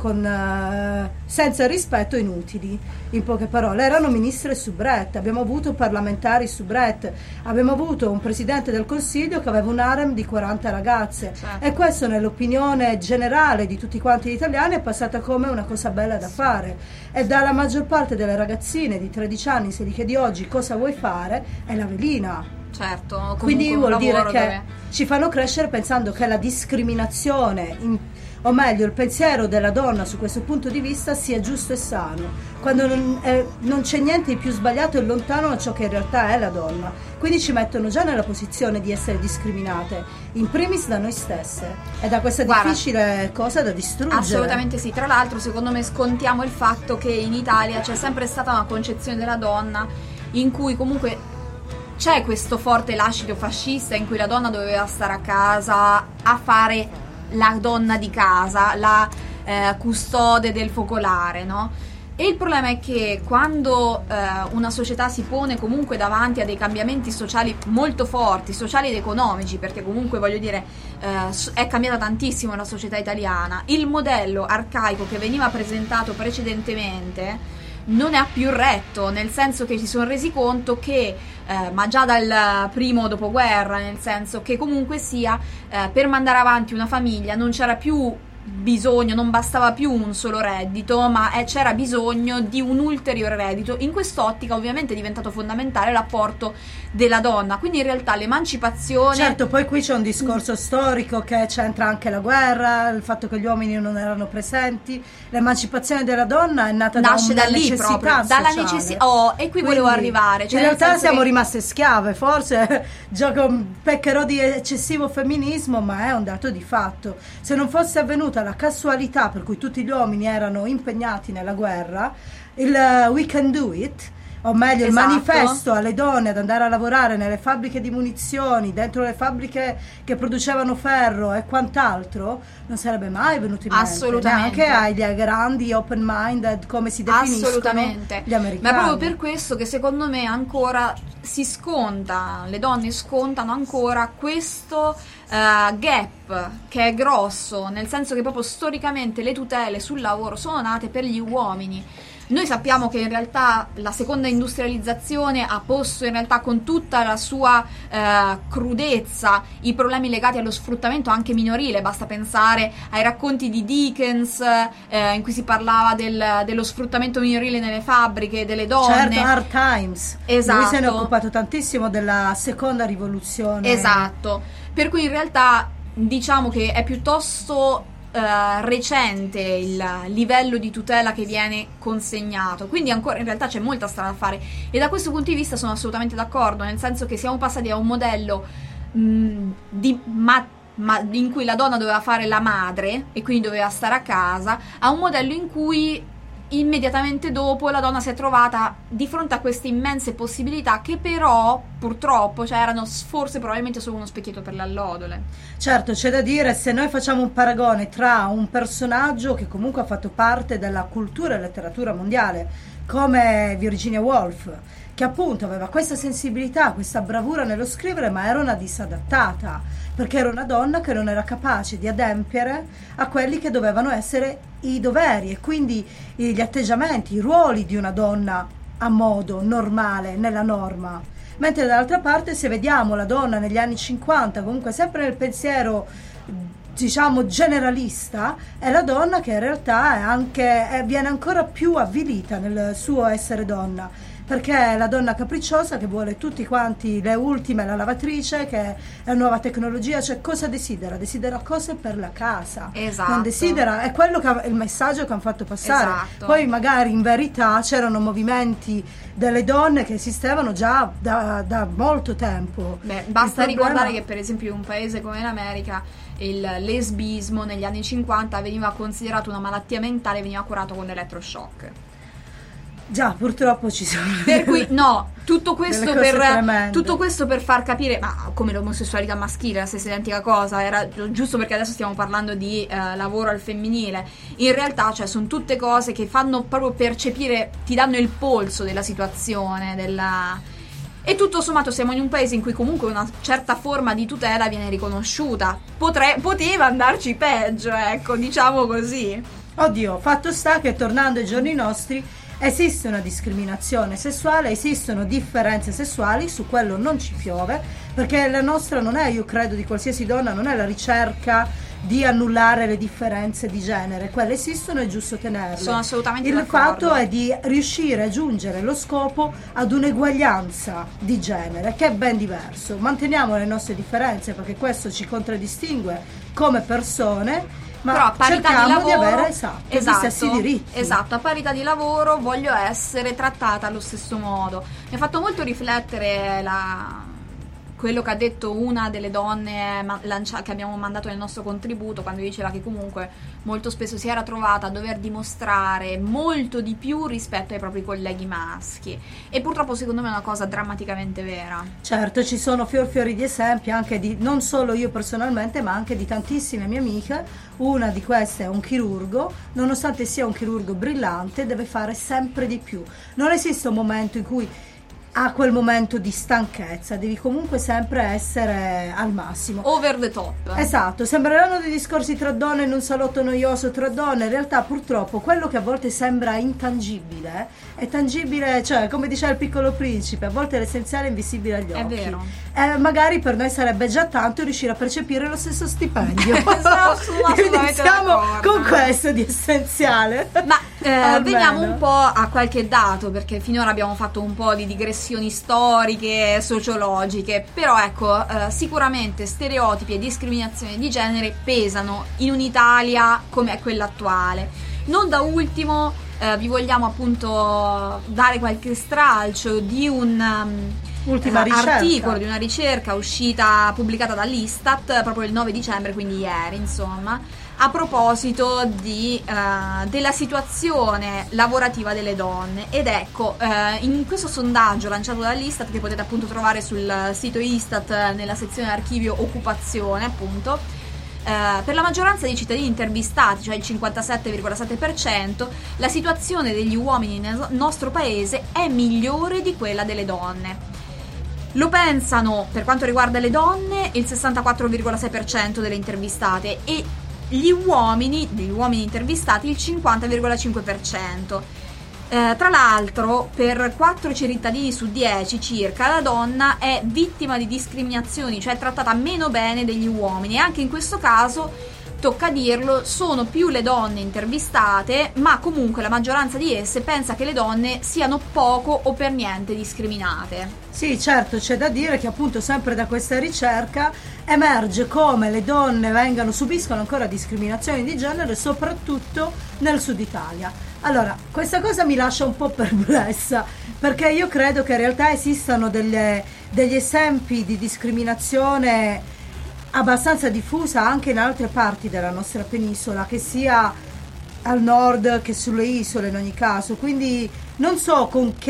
senza rispetto, inutili, in poche parole. Erano ministre soubrette, abbiamo avuto parlamentari soubrette, abbiamo avuto un presidente del Consiglio che aveva un harem di 40 ragazze, e questo nell'opinione generale di tutti quanti gli italiani è passata come una cosa bella da fare, e dalla maggior parte delle ragazzine di 13 anni, se gli chiedi oggi cosa vuoi fare, è la velina. Certo, quindi vuol dire che dove... ci fanno crescere pensando che la discriminazione, o meglio il pensiero della donna su questo punto di vista, sia giusto e sano, quando non c'è niente di più sbagliato e lontano da ciò che in realtà è la donna. Quindi ci mettono già nella posizione di essere discriminate, in primis da noi stesse, e da questa difficile cosa da distruggere. Assolutamente sì. Tra l'altro, secondo me scontiamo il fatto che in Italia c'è sempre stata una concezione della donna in cui comunque c'è questo forte lascito fascista in cui la donna doveva stare a casa a fare la donna di casa, la custode del focolare, no? E il problema è che quando una società si pone comunque davanti a dei cambiamenti sociali molto forti, sociali ed economici, perché comunque voglio dire è cambiata tantissimo la società italiana, il modello arcaico che veniva presentato precedentemente non ha più retto, nel senso che si sono resi conto che ma già dal primo dopoguerra, nel senso che comunque sia per mandare avanti una famiglia non c'era più bisogno, non bastava più un solo reddito, ma c'era bisogno di un ulteriore reddito. In quest'ottica ovviamente è diventato fondamentale l'apporto della donna, quindi in realtà l'emancipazione... Certo, poi qui c'è un discorso storico che c'entra anche la guerra, il fatto che gli uomini non erano presenti. L'emancipazione della donna è nata nasce da lì necessità proprio, dalla necessità. E qui volevo arrivare. Cioè in realtà siamo rimaste schiave, forse peccherò di eccessivo femminismo, ma è un dato di fatto. Se non fosse avvenuta la casualità per cui tutti gli uomini erano impegnati nella guerra, il we can do it, o meglio il Esatto. manifesto alle donne ad andare a lavorare nelle fabbriche di munizioni, dentro le fabbriche che producevano ferro e quant'altro, non sarebbe mai venuto in mente. Assolutamente. Neanche ai grandi open minded, come si definiscono Assolutamente. gli americani. Ma è proprio per questo che secondo me ancora si sconta, le donne scontano ancora questo gap che è grosso, nel senso che proprio storicamente le tutele sul lavoro sono nate per gli uomini. Noi sappiamo che in realtà la seconda industrializzazione ha posto in realtà con tutta la sua crudezza i problemi legati allo sfruttamento anche minorile, basta pensare ai racconti di Dickens in cui si parlava dello sfruttamento minorile nelle fabbriche, delle donne. Certo, Hard Times. Esatto. Lui se ne è occupato tantissimo della seconda rivoluzione. Esatto, per cui in realtà diciamo che è piuttosto recente il livello di tutela che viene consegnato, quindi ancora in realtà c'è molta strada da fare, e da questo punto di vista sono assolutamente d'accordo, nel senso che siamo passati da un modello in cui la donna doveva fare la madre e quindi doveva stare a casa, a un modello in cui immediatamente dopo la donna si è trovata di fronte a queste immense possibilità che però purtroppo erano forse probabilmente solo uno specchietto per le allodole. Certo, c'è da dire, se noi facciamo un paragone tra un personaggio che comunque ha fatto parte della cultura e letteratura mondiale come Virginia Woolf, che appunto aveva questa sensibilità, questa bravura nello scrivere, ma era una disadattata, perché era una donna che non era capace di adempiere a quelli che dovevano essere i doveri e quindi gli atteggiamenti, i ruoli di una donna a modo normale, nella norma. Mentre dall'altra parte, se vediamo la donna negli anni 50, comunque sempre nel pensiero diciamo generalista, è la donna che in realtà viene ancora più avvilita nel suo essere donna, perché è la donna capricciosa che vuole tutti quanti le ultime, la lavatrice, che è la nuova tecnologia, cioè cosa desidera? Desidera cose per la casa. Esatto. Non desidera, è quello che il messaggio che hanno fatto passare. Esatto. Poi magari in verità c'erano movimenti delle donne che esistevano già da molto tempo. Beh, basta ricordare che per esempio in un paese come l'America il lesbismo negli anni 50 veniva considerato una malattia mentale e veniva curato con l'elettroshock. Già, purtroppo ci sono. Per cui no, tutto questo per far capire, ma come l'omosessualità maschile, la stessa identica cosa, era giusto perché adesso stiamo parlando di lavoro al femminile. In realtà, sono tutte cose che fanno proprio percepire, ti danno il polso della situazione, e tutto sommato siamo in un paese in cui comunque una certa forma di tutela viene riconosciuta. Poteva andarci peggio, ecco, diciamo così. Oddio, fatto sta che tornando ai giorni nostri esiste una discriminazione sessuale, esistono differenze sessuali, su quello non ci piove, perché la nostra non è, io credo, di qualsiasi donna, non è la ricerca di annullare le differenze di genere, quelle esistono, è giusto tenerle. Sono assolutamente Il d'accordo. fatto è di riuscire a giungere lo scopo ad un'eguaglianza di genere, che è ben diverso. Manteniamo le nostre differenze perché questo ci contraddistingue come persone, ma però a parità di lavoro di avere gli stessi diritti. Esatto, a parità di lavoro voglio essere trattata allo stesso modo. Mi ha fatto molto riflettere quello che ha detto una delle donne che abbiamo mandato nel nostro contributo, quando diceva che comunque molto spesso si era trovata a dover dimostrare molto di più rispetto ai propri colleghi maschi, e purtroppo secondo me è una cosa drammaticamente vera. Certo, ci sono fiori di esempi anche di, non solo io personalmente, ma anche di tantissime mie amiche. Una di queste è un chirurgo, nonostante sia un chirurgo brillante deve fare sempre di più, non esiste un momento in cui a quel momento di stanchezza, devi comunque sempre essere al massimo, over the top. Esatto, sembreranno dei discorsi tra donne in un salotto noioso tra donne, in realtà purtroppo quello che a volte sembra intangibile è tangibile, cioè come diceva il Piccolo Principe, a volte l'essenziale è invisibile agli occhi. È vero. Magari per noi sarebbe già tanto riuscire a percepire lo stesso stipendio. Iniziamo con questo di essenziale. Ma veniamo un po' a qualche dato, perché finora abbiamo fatto un po' di digressioni storiche, sociologiche, però ecco, sicuramente stereotipi e discriminazioni di genere pesano in un'Italia come quella attuale. Non da ultimo vi vogliamo appunto dare qualche stralcio di un articolo, di una ricerca pubblicata dall'Istat proprio il 9 dicembre, quindi ieri, insomma, a proposito della situazione lavorativa delle donne. Ed ecco, in questo sondaggio lanciato dall'Istat, che potete appunto trovare sul sito Istat nella sezione archivio occupazione, appunto, per la maggioranza dei cittadini intervistati, cioè il 57,7%, la situazione degli uomini nel nostro paese è migliore di quella delle donne. Lo pensano, per quanto riguarda le donne, il 64,6% delle intervistate, e degli uomini intervistati il 50,5%. Tra l'altro, per 4 cittadini su 10 circa, la donna è vittima di discriminazioni, cioè trattata meno bene degli uomini, e anche in questo caso, tocca dirlo, sono più le donne intervistate, ma comunque la maggioranza di esse pensa che le donne siano poco o per niente discriminate. Sì, certo, c'è da dire che appunto sempre da questa ricerca emerge come le donne subiscono ancora discriminazioni di genere, soprattutto nel sud Italia. Allora, questa cosa mi lascia un po' perplessa, perché io credo che in realtà esistano degli esempi di discriminazione abbastanza diffusa anche in altre parti della nostra penisola, che sia al nord che sulle isole in ogni caso. Quindi non so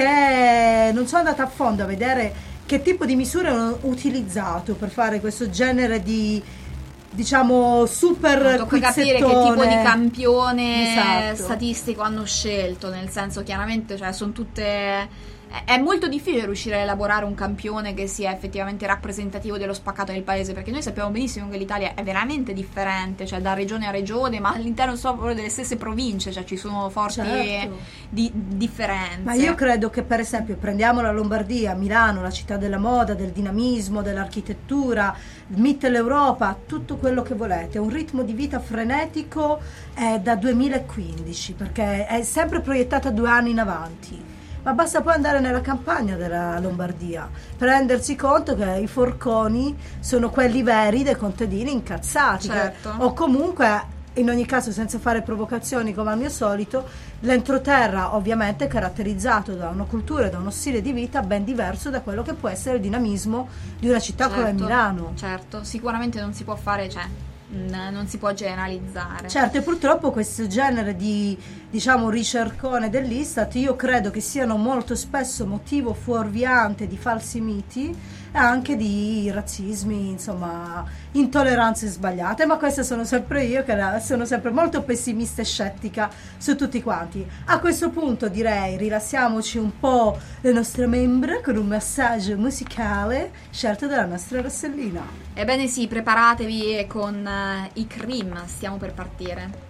andata a fondo a vedere che tipo di misure hanno utilizzato per fare questo genere di, diciamo, super tocca capire che tipo di campione esatto. statistico hanno scelto, nel senso, chiaramente, cioè, sono tutte... È molto difficile riuscire a elaborare un campione che sia effettivamente rappresentativo dello spaccato del paese, perché noi sappiamo benissimo che l'Italia è veramente differente, cioè da regione a regione, ma all'interno proprio delle stesse province, cioè ci sono forti differenze. Ma io credo che, per esempio, prendiamo la Lombardia, Milano, la città della moda, del dinamismo, dell'architettura, Mitteleuropa, tutto quello che volete, un ritmo di vita frenetico da 2015, perché è sempre proiettata 2 anni in avanti. Ma basta poi andare nella campagna della Lombardia per rendersi conto che i forconi sono quelli veri dei contadini incazzati, certo. O comunque, in ogni caso, senza fare provocazioni come al mio solito, l'entroterra ovviamente è caratterizzato da una cultura e da uno stile di vita ben diverso da quello che può essere il dinamismo di una città come Milano. Certo, sicuramente non si può fare, non si può generalizzare. Certo, e purtroppo questo genere di, diciamo, ricercone dell'Istat io credo che siano molto spesso motivo fuorviante di falsi miti e anche di razzismi, insomma, intolleranze sbagliate, ma questa sono sempre io, che sono sempre molto pessimista e scettica su tutti quanti. A questo punto direi rilassiamoci un po' le nostre membra con un massaggio musicale scelto dalla nostra Rossellina. Ebbene sì, preparatevi con i Cream, stiamo per partire.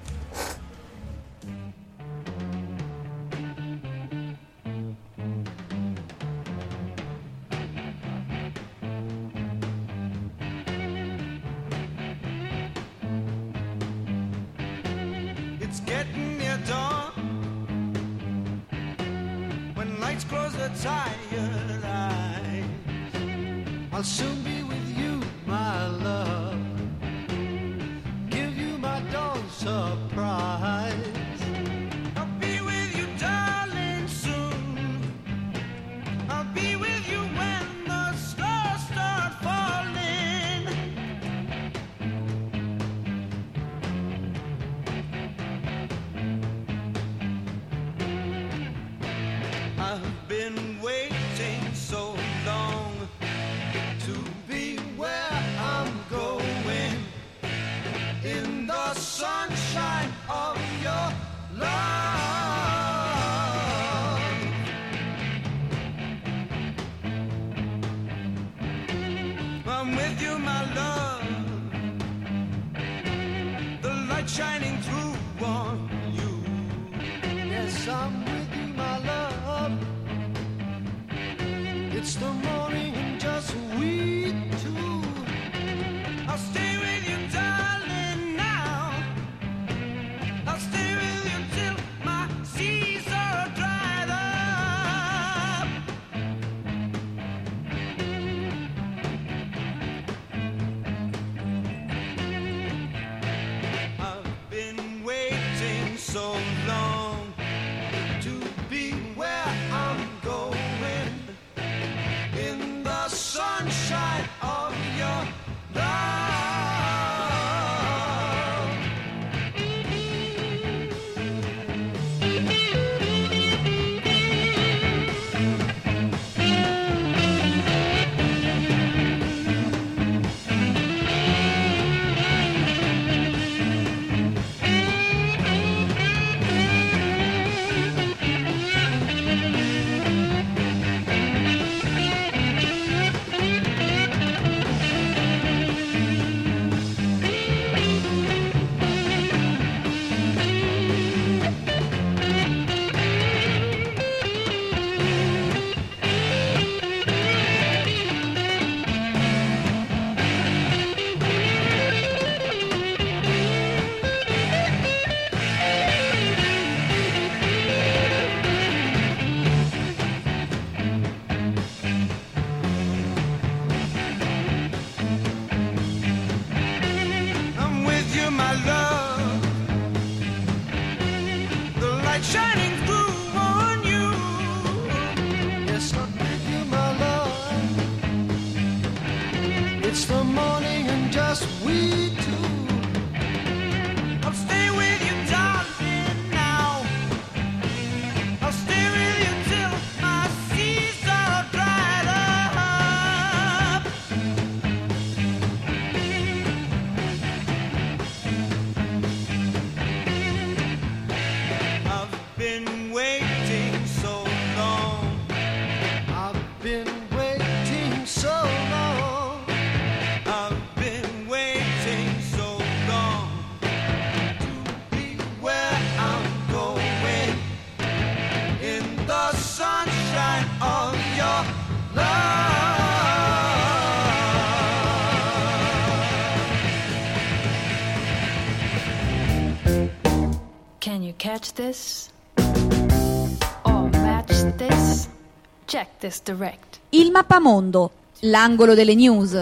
It's getting near dawn. When lights close their tired eyes, I'll soon be with you, my love. Give you my dawn surprise. I'll be with you, darling, soon. I'll be with you when the stars start falling. I've been waiting so long to be where I'm going, in the sunshine of your love. I'm with you, my love, the light shining through on you. Yes, I'm with you, my love. It's the morning and just we two. I'll stay with you, darling, now. I'll stay with you till my seas are dried up. I've been waiting so long to be where I'm going, in my love, the light shining through on you. Yes, I'll give you my love. It's the morning and just we two. I'll stay with you, darling, now. I'll stay with you till my seas are dried up. I've been waiting so long. I've been waiting so long. I've been waiting so long to be where I'm going, in the sunshine of your love. Can you catch this? Or match this? Check this direct. Il Mappamondo, l'angolo delle news.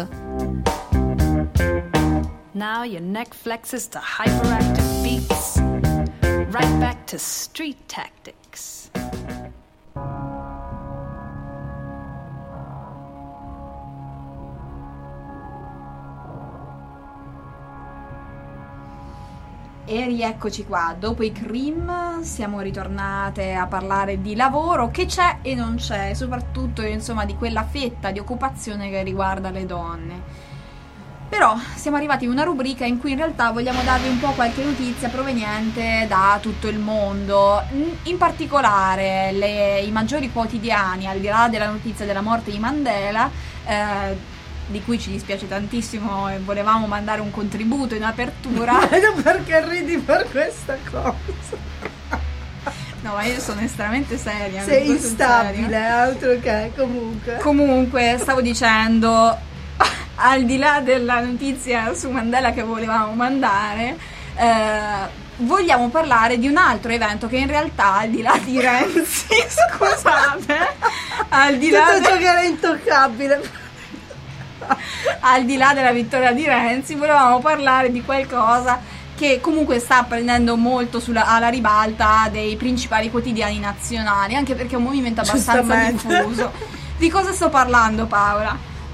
Now your neck flexes to hyperactive beats. Right back to street tactics. E rieccoci qua, dopo i Cream siamo ritornate a parlare di lavoro, che c'è e non c'è, soprattutto insomma di quella fetta di occupazione che riguarda le donne. Però siamo arrivati in una rubrica in cui in realtà vogliamo darvi un po' qualche notizia proveniente da tutto il mondo, in particolare i maggiori quotidiani, al di là della notizia della morte di Mandela, di cui ci dispiace tantissimo e volevamo mandare un contributo in apertura. Perché ridi per questa cosa? No, ma io sono estremamente seria. Sei instabile, altro che Comunque, stavo dicendo, al di là della notizia su Mandela che volevamo mandare, vogliamo parlare di un altro evento che in realtà, al di là di Renzi, scusate, al di là tutto ciò che era intoccabile, al di là della vittoria di Renzi, volevamo parlare di qualcosa che comunque sta prendendo molto alla ribalta dei principali quotidiani nazionali, anche perché è un movimento abbastanza diffuso. Di cosa sto parlando, Paola?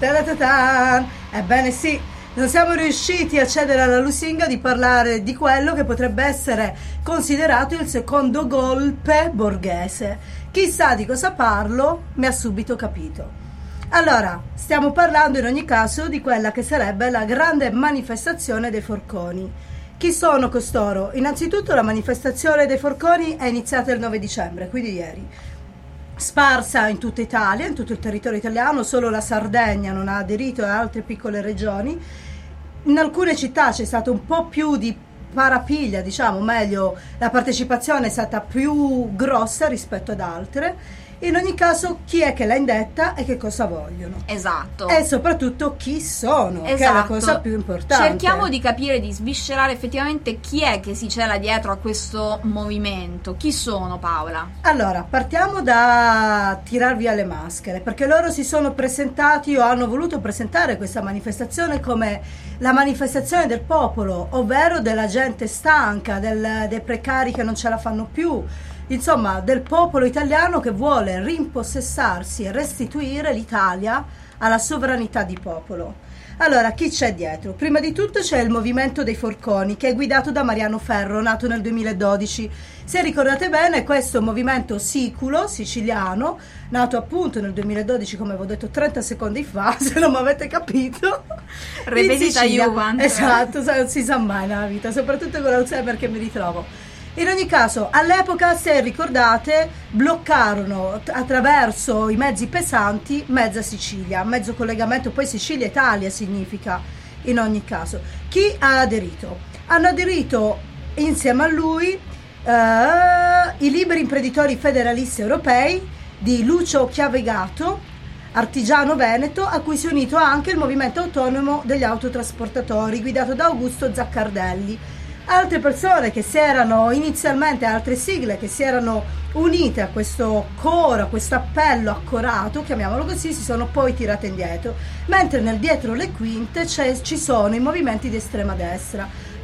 Ebbene sì, non siamo riusciti a cedere alla lusinga di parlare di quello che potrebbe essere considerato il secondo golpe borghese. Chissà di cosa parlo, mi ha subito capito. Allora, stiamo parlando in ogni caso di quella che sarebbe la grande manifestazione dei forconi. Chi sono costoro? Innanzitutto la manifestazione dei forconi è iniziata il 9 dicembre, quindi ieri. Sparsa in tutta Italia, in tutto il territorio italiano, solo la Sardegna non ha aderito e altre piccole regioni. In alcune città c'è stato un po' più di parapiglia, diciamo, meglio, la partecipazione è stata più grossa rispetto ad altre. In ogni caso, chi è che l'ha indetta e che cosa vogliono? Esatto. E soprattutto chi sono, che è la cosa più importante. Cerchiamo di capire, di sviscerare effettivamente chi è che si cela dietro a questo movimento. Chi sono, Paola? Allora, partiamo da tirar via le maschere, perché loro si sono presentati o hanno voluto presentare questa manifestazione come la manifestazione del popolo, ovvero della gente stanca, dei precari che non ce la fanno più. Insomma, del popolo italiano che vuole rimpossessarsi e restituire l'Italia alla sovranità di popolo. Allora, chi c'è dietro? Prima di tutto c'è il Movimento dei Forconi, che è guidato da Mariano Ferro, nato nel 2012. Se ricordate bene, questo movimento siculo, siciliano, nato appunto nel 2012, come avevo detto 30 secondi fa, se non mi avete capito. Ripetita Juvan. Esatto, non si sa mai nella vita, soprattutto con l'Alzheimer che mi ritrovo. In ogni caso, all'epoca, se ricordate, bloccarono attraverso i mezzi pesanti mezza Sicilia, mezzo collegamento, poi Sicilia-Italia significa in ogni caso. Chi ha aderito? Hanno aderito insieme a lui i liberi imprenditori federalisti europei di Lucio Chiavegato, artigiano veneto, a cui si è unito anche il movimento autonomo degli autotrasportatori guidato da Augusto Zaccardelli. Altre persone che si erano inizialmente, altre sigle che si erano unite a questo coro, a questo appello accorato, chiamiamolo così, si sono poi tirate indietro, mentre nel dietro le quinte ci sono i movimenti di estrema destra,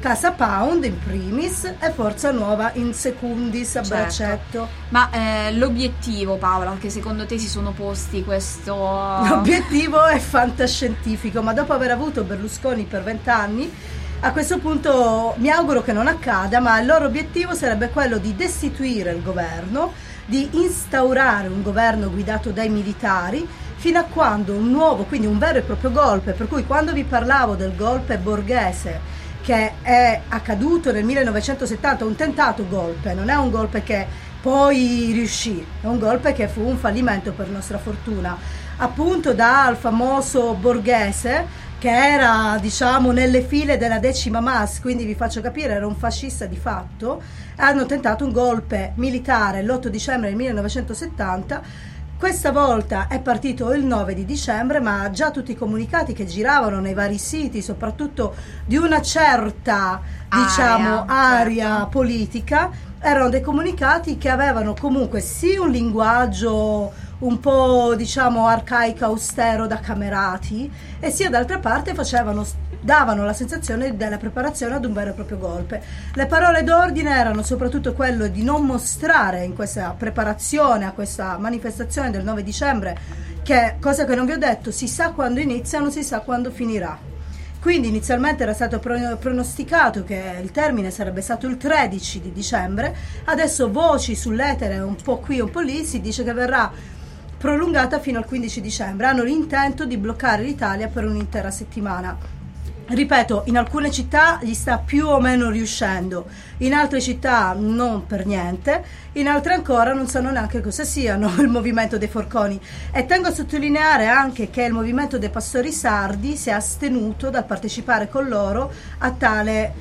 Casa Pound in primis e Forza Nuova in secundis a braccetto. Ma l'obiettivo, Paola, che secondo te si sono posti questo... L'obiettivo è fantascientifico, ma dopo aver avuto Berlusconi per 20 anni, a questo punto mi auguro che non accada, ma il loro obiettivo sarebbe quello di destituire il governo, di instaurare un governo guidato dai militari, fino a quando un nuovo, quindi un vero e proprio golpe, per cui quando vi parlavo del golpe borghese che è accaduto nel 1970, un tentato golpe, non è un golpe che poi riuscì, è un golpe che fu un fallimento per nostra fortuna, appunto dal famoso Borghese che era, diciamo, nelle file della 10ª MAS, quindi vi faccio capire, era un fascista di fatto. Hanno tentato un golpe militare l'8 dicembre del 1970. Questa volta è partito il 9 di dicembre, ma già tutti i comunicati che giravano nei vari siti, soprattutto di una certa, diciamo, area politica, erano dei comunicati che avevano comunque sì un linguaggio un po', diciamo, arcaico, austero da camerati, e sia d'altra parte davano la sensazione della preparazione ad un vero e proprio golpe. Le parole d'ordine erano soprattutto quello di non mostrare in questa preparazione a questa manifestazione del 9 dicembre, che, cosa che non vi ho detto, si sa quando inizia, non si sa quando finirà. Quindi inizialmente era stato pronosticato che il termine sarebbe stato il 13 di dicembre, adesso voci sull'etere un po' qui un po' lì, si dice che verrà prolungata fino al 15 dicembre. Hanno l'intento di bloccare l'Italia per un'intera settimana. Ripeto, in alcune città gli sta più o meno riuscendo, in altre città non per niente, in altre ancora non sanno neanche cosa siano il movimento dei forconi. E tengo a sottolineare anche che il movimento dei pastori sardi si è astenuto dal partecipare con loro a tale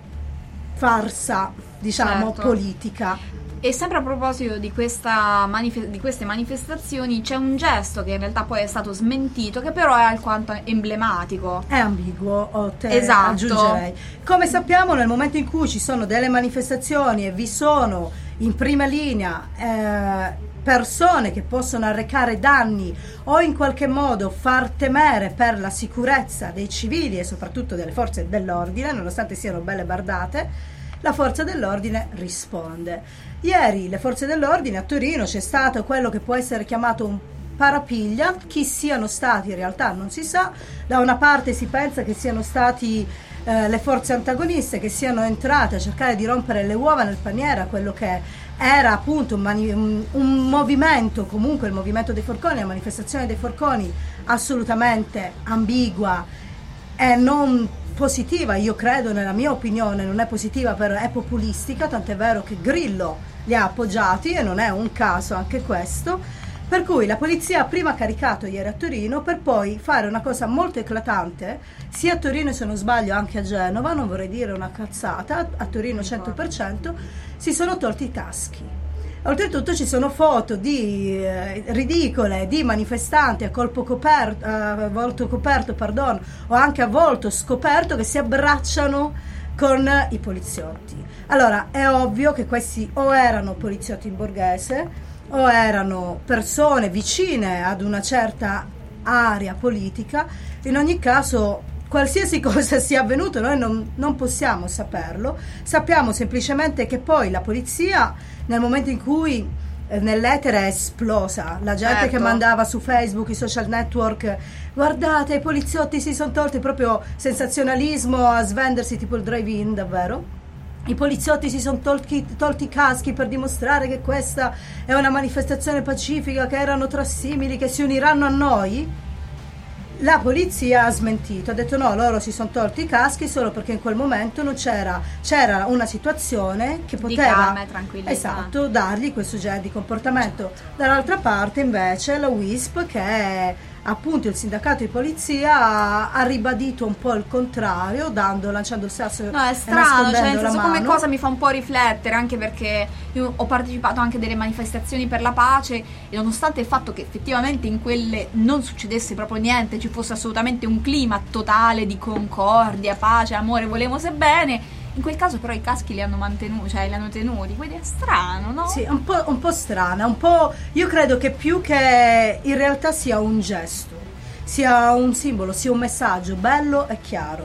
farsa, diciamo, politica. E sempre a proposito di queste manifestazioni, c'è un gesto che in realtà poi è stato smentito, che però è alquanto emblematico. È ambiguo, esatto. Aggiungerei. Come sappiamo, nel momento in cui ci sono delle manifestazioni e vi sono in prima linea persone che possono arrecare danni o in qualche modo far temere per la sicurezza dei civili e soprattutto delle forze dell'ordine, nonostante siano belle bardate, la forza dell'ordine risponde. Ieri le forze dell'ordine a Torino c'è stato quello che può essere chiamato un parapiglia, chi siano stati in realtà non si sa. Da una parte si pensa che siano stati le forze antagoniste che siano entrate a cercare di rompere le uova nel paniere a quello che era appunto un movimento, comunque il movimento dei forconi, la manifestazione dei forconi assolutamente ambigua e non positiva. Io credo, nella mia opinione non è positiva, però è populistica, tant'è vero che Grillo li ha appoggiati e non è un caso anche questo, per cui la polizia ha prima caricato ieri a Torino per poi fare una cosa molto eclatante sia a Torino e, se non sbaglio, anche a Genova, non vorrei dire una cazzata, a Torino 100%, si sono tolti i caschi. Oltretutto ci sono foto ridicole di manifestanti a volto coperto, o anche a volto scoperto, che si abbracciano con i poliziotti. Allora, è ovvio che questi o erano poliziotti in borghese o erano persone vicine ad una certa area politica. In ogni caso, qualsiasi cosa sia avvenuto, noi non possiamo saperlo. Sappiamo semplicemente che poi la polizia, nel momento in cui nell'etere è esplosa, la gente che mandava su Facebook, i social network, guardate i poliziotti si sono tolti, proprio sensazionalismo a svendersi tipo il drive-in, davvero. I poliziotti si sono tolti i caschi per dimostrare che questa è una manifestazione pacifica, che erano trassimili, che si uniranno a noi. La polizia ha smentito, ha detto no, loro si sono tolti i caschi solo perché in quel momento non c'era una situazione che poteva dargli questo genere di comportamento. Dall'altra parte invece la WISP, che è appunto il sindacato di polizia, ha ribadito un po' il contrario, lanciando il sasso. No, è strano, cioè nel senso, come cosa mi fa un po' riflettere, anche perché io ho partecipato anche a delle manifestazioni per la pace e nonostante il fatto che effettivamente in quelle non succedesse proprio niente, ci fosse assolutamente un clima totale di concordia, pace, amore, volevose bene, in quel caso però i caschi li hanno mantenuti, cioè li hanno tenuti, quindi è strano, no? Sì, un po' strana, un po'. Io credo che più che in realtà sia un gesto, sia un simbolo, sia un messaggio bello e chiaro.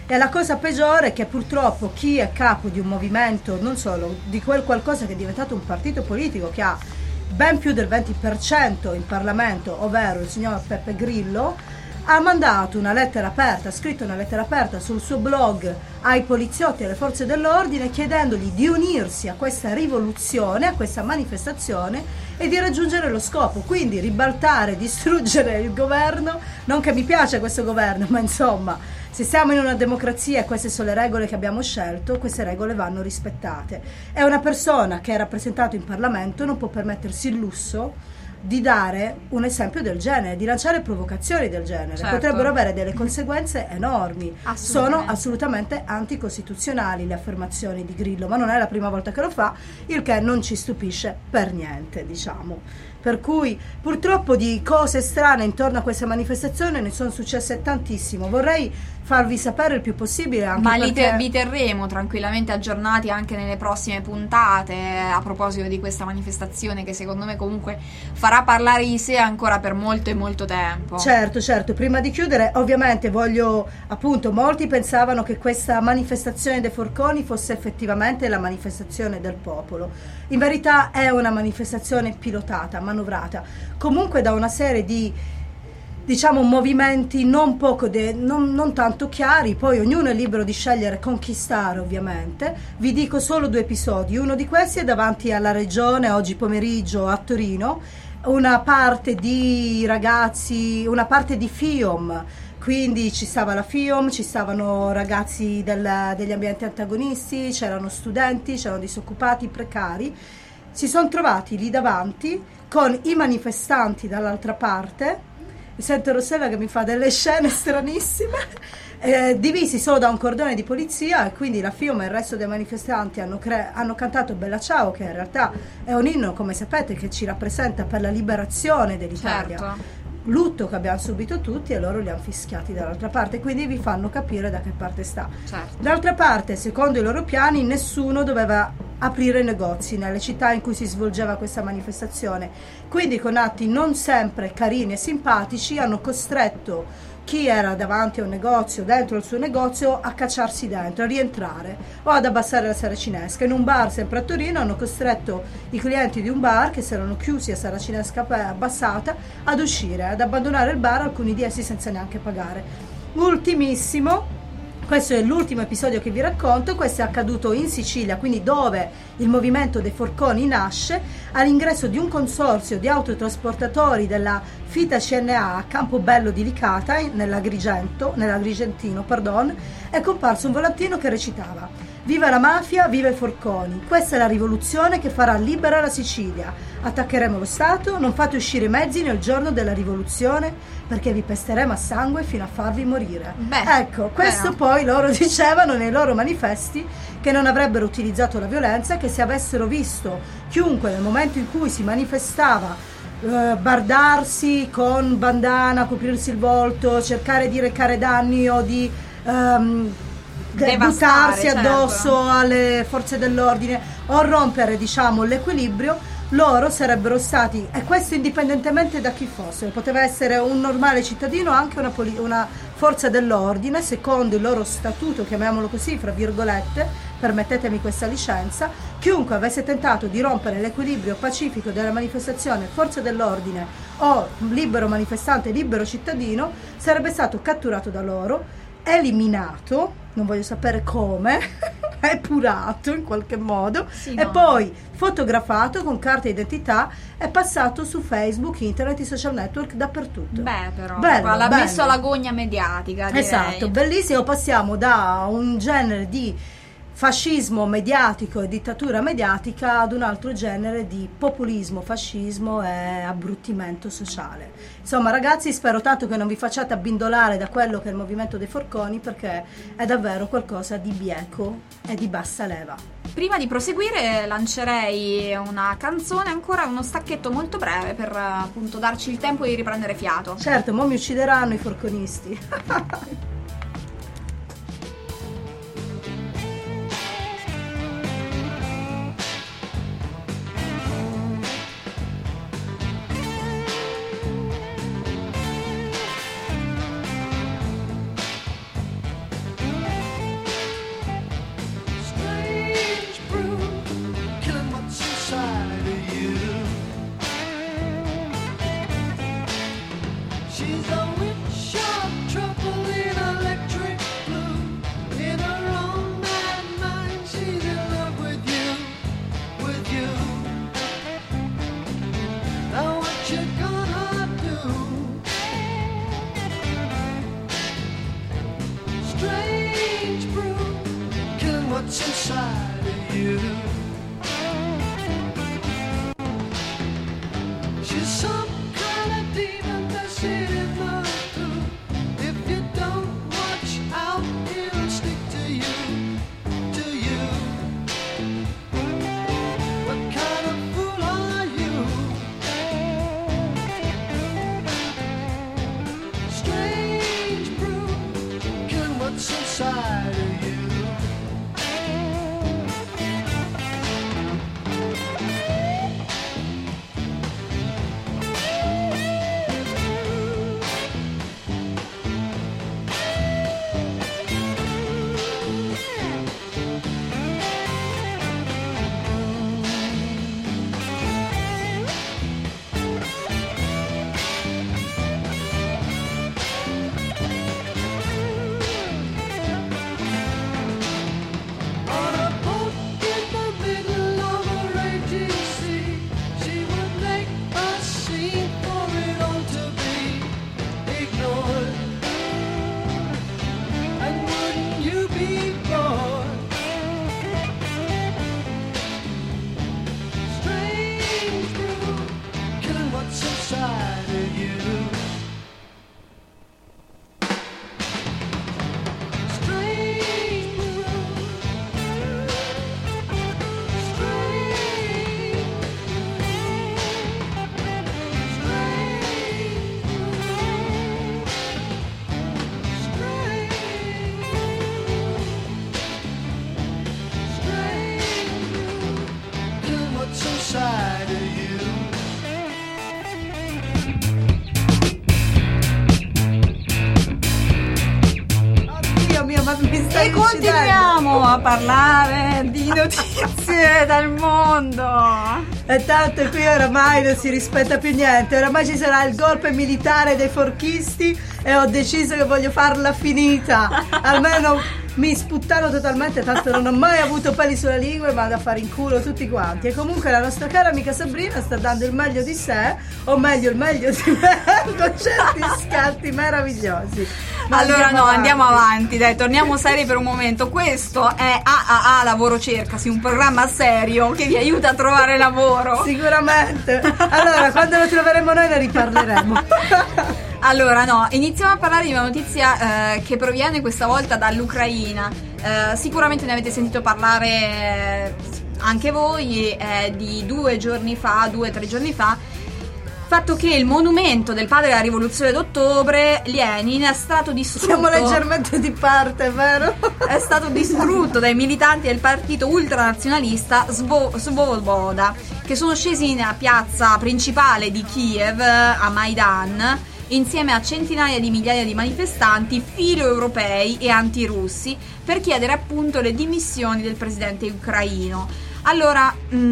E la cosa peggiore è che purtroppo chi è capo di un movimento, non solo, di quel qualcosa che è diventato un partito politico che ha ben più del 20% in Parlamento, ovvero il signor Beppe Grillo, ha mandato una lettera aperta, ha scritto una lettera aperta sul suo blog ai poliziotti e alle forze dell'ordine chiedendogli di unirsi a questa rivoluzione, a questa manifestazione e di raggiungere lo scopo, quindi ribaltare, distruggere il governo. Non che mi piace questo governo, ma insomma, se siamo in una democrazia e queste sono le regole che abbiamo scelto, queste regole vanno rispettate. È una persona che è rappresentata in Parlamento, non può permettersi il lusso di dare un esempio del genere, di lanciare provocazioni del genere. Certo. Potrebbero avere delle conseguenze enormi. Assolutamente. Sono assolutamente anticostituzionali le affermazioni di Grillo, ma non è la prima volta che lo fa, il che non ci stupisce per niente, diciamo. Per cui purtroppo di cose strane intorno a questa manifestazione ne sono successe tantissimo. Vorrei farvi sapere il più possibile, anche Ma perché vi terremo tranquillamente aggiornati anche nelle prossime puntate a proposito di questa manifestazione che secondo me comunque farà parlare di sé ancora per molto e molto tempo. Certo, prima di chiudere ovviamente voglio, appunto, molti pensavano che questa manifestazione dei forconi fosse effettivamente la manifestazione del popolo. In verità è una manifestazione pilotata, manovrata, comunque da una serie di, diciamo, movimenti non tanto chiari. Poi ognuno è libero di scegliere con chi stare, ovviamente. Vi dico solo 2 episodi. Uno di questi è davanti alla Regione oggi pomeriggio a Torino, una parte di ragazzi, una parte di FIOM, quindi ci stava la FIOM, ci stavano ragazzi degli ambienti antagonisti, c'erano studenti, c'erano disoccupati, precari. Si sono trovati lì davanti con i manifestanti dall'altra parte. Mi sento Rossella che mi fa delle scene stranissime, divisi solo da un cordone di polizia, e quindi la FIOM e il resto dei manifestanti hanno cantato Bella Ciao, che in realtà è un inno, come sapete, che ci rappresenta per la liberazione dell'Italia. Certo. Lutto che abbiamo subito tutti, e loro li hanno fischiati dall'altra parte, quindi vi fanno capire da che parte sta. Certo. D'altra parte, secondo i loro piani, nessuno doveva aprire negozi nelle città in cui si svolgeva questa manifestazione, quindi con atti non sempre carini e simpatici hanno costretto chi era davanti a un negozio, dentro il suo negozio, a cacciarsi dentro, a rientrare o ad abbassare la saracinesca. In un bar sempre a Torino hanno costretto i clienti di un bar che si erano chiusi a saracinesca abbassata ad uscire, ad abbandonare il bar, alcuni di essi senza neanche pagare. Ultimissimo, questo è l'ultimo episodio che vi racconto. Questo è accaduto in Sicilia, quindi dove il movimento dei forconi nasce. All'ingresso di un consorzio di autotrasportatori della Fita CNA a Campobello di Licata, nell'Agrigentino, è comparso un volantino che recitava: "Viva la mafia, viva i forconi, questa è la rivoluzione che farà libera la Sicilia. Attaccheremo lo Stato, non fate uscire i mezzi nel giorno della rivoluzione, perché vi pesteremo a sangue fino a farvi morire." Ecco, questo poi loro dicevano nei loro manifesti, che non avrebbero utilizzato la violenza, che se avessero visto chiunque nel momento in cui si manifestava bardarsi con bandana, coprirsi il volto, cercare di recare danni o di buttarsi addosso, certo, alle forze dell'ordine o rompere, diciamo, l'equilibrio, loro sarebbero stati, e questo indipendentemente da chi fosse, poteva essere un normale cittadino o anche una forza dell'ordine, secondo il loro statuto, chiamiamolo così, fra virgolette, permettetemi questa licenza. Chiunque avesse tentato di rompere l'equilibrio pacifico della manifestazione, forza dell'ordine o libero manifestante, libero cittadino, sarebbe stato catturato da loro, eliminato, non voglio sapere come, epurato in qualche modo, e poi fotografato con carta d'identità e passato su Facebook, internet, i social network, dappertutto. Beh, però bello, l'ha bello. messo alla gogna mediatica, direi. Esatto, bellissimo. Passiamo da un genere di fascismo mediatico e dittatura mediatica ad un altro genere di populismo, fascismo e abbruttimento sociale. Insomma, ragazzi, spero tanto che non vi facciate abbindolare da quello che è il movimento dei forconi, perché è davvero qualcosa di bieco e di bassa leva. Prima di proseguire lancerei una canzone, ancora uno stacchetto molto breve per appunto darci il tempo di riprendere fiato. Certo, mo mi uccideranno i forconisti. what's inside of you. She's some kind of demon that's in the through. If you don't watch out, it'll stick to you, to you. What kind of fool are you? Strange brew, killing what's inside of you. On a boat in the middle of a raging sea, she would make a scene for it all to be ignored. And wouldn't you be bored? Strange brew, killing what's inside of you. Strange brew. What's inside of you? Oddio mio, ma mi stai E continuiamo a parlare di notizie dal mondo. E tanto qui oramai non si rispetta più niente, oramai ci sarà il golpe militare dei forchisti e ho deciso che voglio farla finita. Almeno mi sputtano totalmente, tanto non ho mai avuto peli sulla lingua e vado a fare in culo tutti quanti. E comunque la nostra cara amica Sabrina sta dando il meglio di sé, o meglio il meglio di me, con certi scatti meravigliosi. Ma Allora no, avanti. andiamo avanti, dai, torniamo seri per un momento. Questo è AAA Lavoro Cercasi, un programma serio che vi aiuta a trovare lavoro. Sicuramente. Allora, quando lo troveremo noi ne riparleremo. Allora no, iniziamo a parlare di una notizia che proviene questa volta dall'Ucraina. Sicuramente ne avete sentito parlare anche voi, di 2 o 3 giorni fa. Fatto che il monumento del padre della rivoluzione d'ottobre, Lenin, è stato distrutto. Siamo leggermente di parte, vero? È stato distrutto dai militanti del partito ultranazionalista Svoboda, che sono scesi nella piazza principale di Kiev, a Maidan, insieme a centinaia di migliaia di manifestanti filo-europei e antirussi, per chiedere appunto le dimissioni del presidente ucraino. Allora,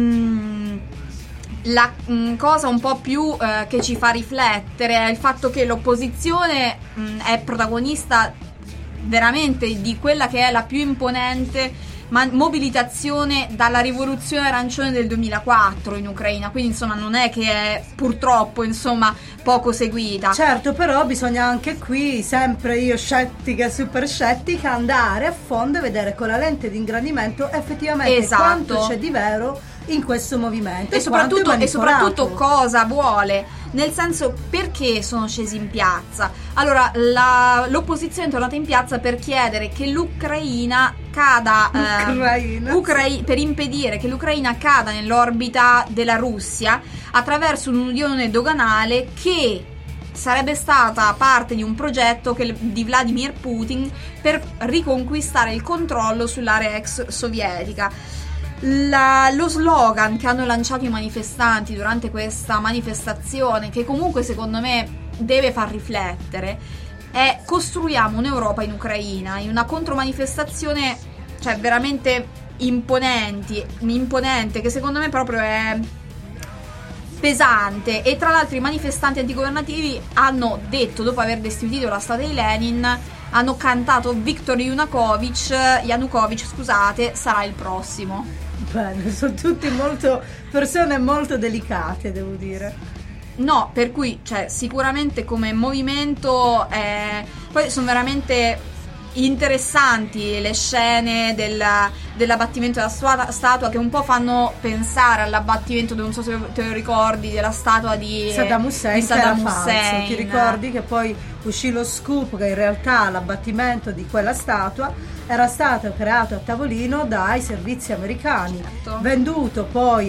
la cosa un po' più che ci fa riflettere è il fatto che l'opposizione è protagonista veramente di quella che è la più imponente mobilitazione dalla rivoluzione arancione del 2004 in Ucraina, quindi insomma non è che è purtroppo insomma poco seguita. Certo, però bisogna anche qui, sempre io scettica, super scettica, andare a fondo e vedere con la lente di ingrandimento effettivamente quanto c'è di vero in questo movimento e soprattutto cosa vuole, nel senso, perché sono scesi in piazza. Allora l'opposizione è tornata in piazza per chiedere che l'Ucraina cada per impedire che l'Ucraina cada nell'orbita della Russia attraverso un'unione doganale che sarebbe stata parte di un progetto di Vladimir Putin per riconquistare il controllo sull'area ex sovietica. Lo slogan che hanno lanciato i manifestanti durante questa manifestazione, che comunque secondo me deve far riflettere, è: costruiamo un'Europa in Ucraina, in una contromanifestazione cioè veramente imponente, che secondo me proprio è pesante. E tra l'altro i manifestanti antigovernativi hanno detto, dopo aver destituito la statua di Lenin, hanno cantato Viktor Yanukovych, scusate, sarà il prossimo. Bene, sono tutti persone molto delicate, devo dire. No, per cui, cioè, sicuramente come movimento poi sono veramente interessanti le scene dell'abbattimento della statua, che un po' fanno pensare all'abbattimento, non so se te lo ricordi, della statua di Saddam Hussein, di Saddam che era falso. Hussein. Ti ricordi che poi uscì lo scoop che in realtà l'abbattimento di quella statua era stato creato a tavolino dai servizi americani, venduto poi,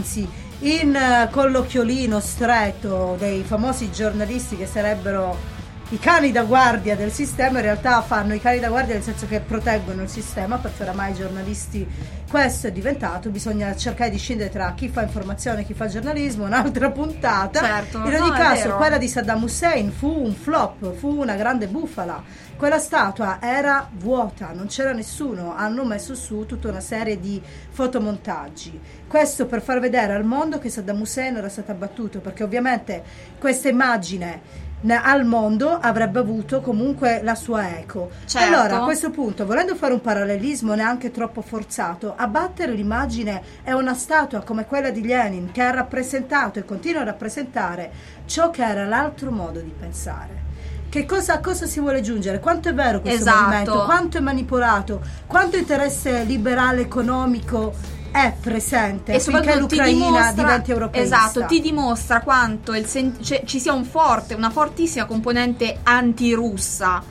con l'occhiolino stretto dei famosi giornalisti che sarebbero i cani da guardia del sistema. In realtà fanno i cani da guardia nel senso che proteggono il sistema, perché oramai i giornalisti, questo è diventato, bisogna cercare di scindere tra chi fa informazione e chi fa giornalismo, un'altra puntata. Certo, in ogni caso vero. quella di Saddam Hussein fu un flop, fu una grande bufala. Quella statua era vuota, non c'era nessuno, hanno messo su tutta una serie di fotomontaggi, questo per far vedere al mondo che Saddam Hussein era stato abbattuto, perché ovviamente questa immagine al mondo avrebbe avuto comunque la sua eco. Certo. Allora, a questo punto, volendo fare un parallelismo neanche troppo forzato, abbattere l'immagine è una statua come quella di Lenin, che ha rappresentato e continua a rappresentare ciò che era l'altro modo di pensare. Che cosa, a cosa si vuole giungere? Quanto è vero questo movimento? Quanto è manipolato? Quanto interesse liberale economico è presente e finché l'Ucraina diventi europeista? Esatto, ti dimostra quanto ci sia una fortissima componente antirussa,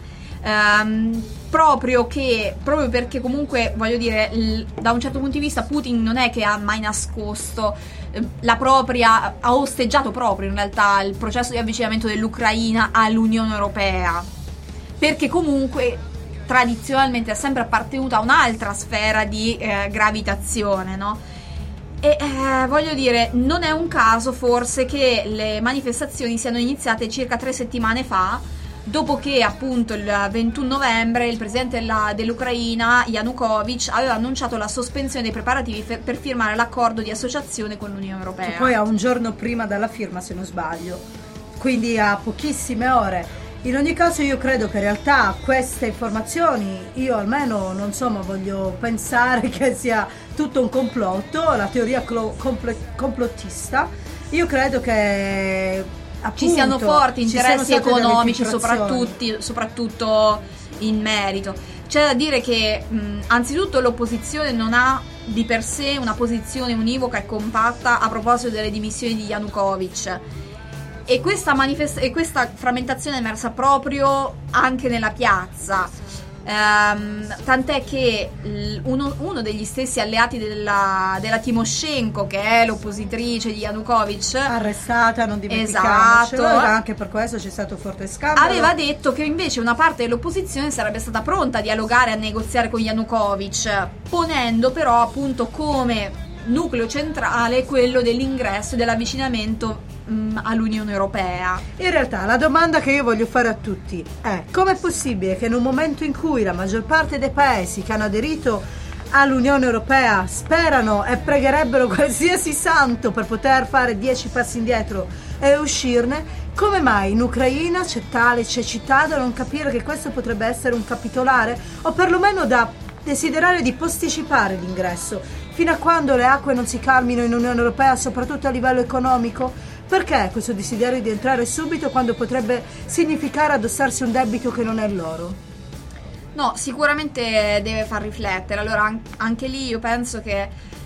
proprio perché comunque, voglio dire, da un certo punto di vista Putin non è che ha mai nascosto ha osteggiato proprio in realtà il processo di avvicinamento dell'Ucraina all'Unione Europea, perché comunque tradizionalmente è sempre appartenuta a un'altra sfera di gravitazione, no? E voglio dire, non è un caso forse che le manifestazioni siano iniziate circa 3 settimane fa, dopo che appunto il 21 novembre il presidente dell'Ucraina, Yanukovych, aveva annunciato la sospensione dei preparativi per firmare l'accordo di associazione con l'Unione Europea. Che poi a un giorno prima dalla firma, se non sbaglio, quindi a pochissime ore. In ogni caso io credo che in realtà queste informazioni, io almeno non so, ma voglio pensare che sia tutto un complotto, la teoria complottista. Io credo che appunto ci siano forti interessi economici, infiltrazioni. soprattutto in merito. C'è da dire che anzitutto l'opposizione non ha di per sé una posizione univoca e compatta a proposito delle dimissioni di Yanukovych. E questa frammentazione è emersa proprio anche nella piazza, tant'è che uno degli stessi alleati della Timoshenko, che è l'oppositrice di Yanukovych, arrestata, non dimentichiamocelo, esatto, anche per questo c'è stato forte scandalo, aveva detto che invece una parte dell'opposizione sarebbe stata pronta a dialogare e a negoziare con Yanukovych, ponendo però appunto come nucleo centrale quello dell'ingresso e dell'avvicinamento all'Unione Europea. In realtà la domanda che io voglio fare a tutti è: com'è possibile che in un momento in cui la maggior parte dei paesi che hanno aderito all'Unione Europea sperano e pregherebbero qualsiasi santo per poter fare 10 passi indietro e uscirne, come mai in Ucraina c'è tale cecità da non capire che questo potrebbe essere un capitolare, o perlomeno da desiderare di posticipare l'ingresso fino a quando le acque non si calmino in Unione Europea, soprattutto a livello economico? Perché questo desiderio di entrare subito quando potrebbe significare addossarsi un debito che non è loro? No, sicuramente deve far riflettere. Allora anche lì io penso che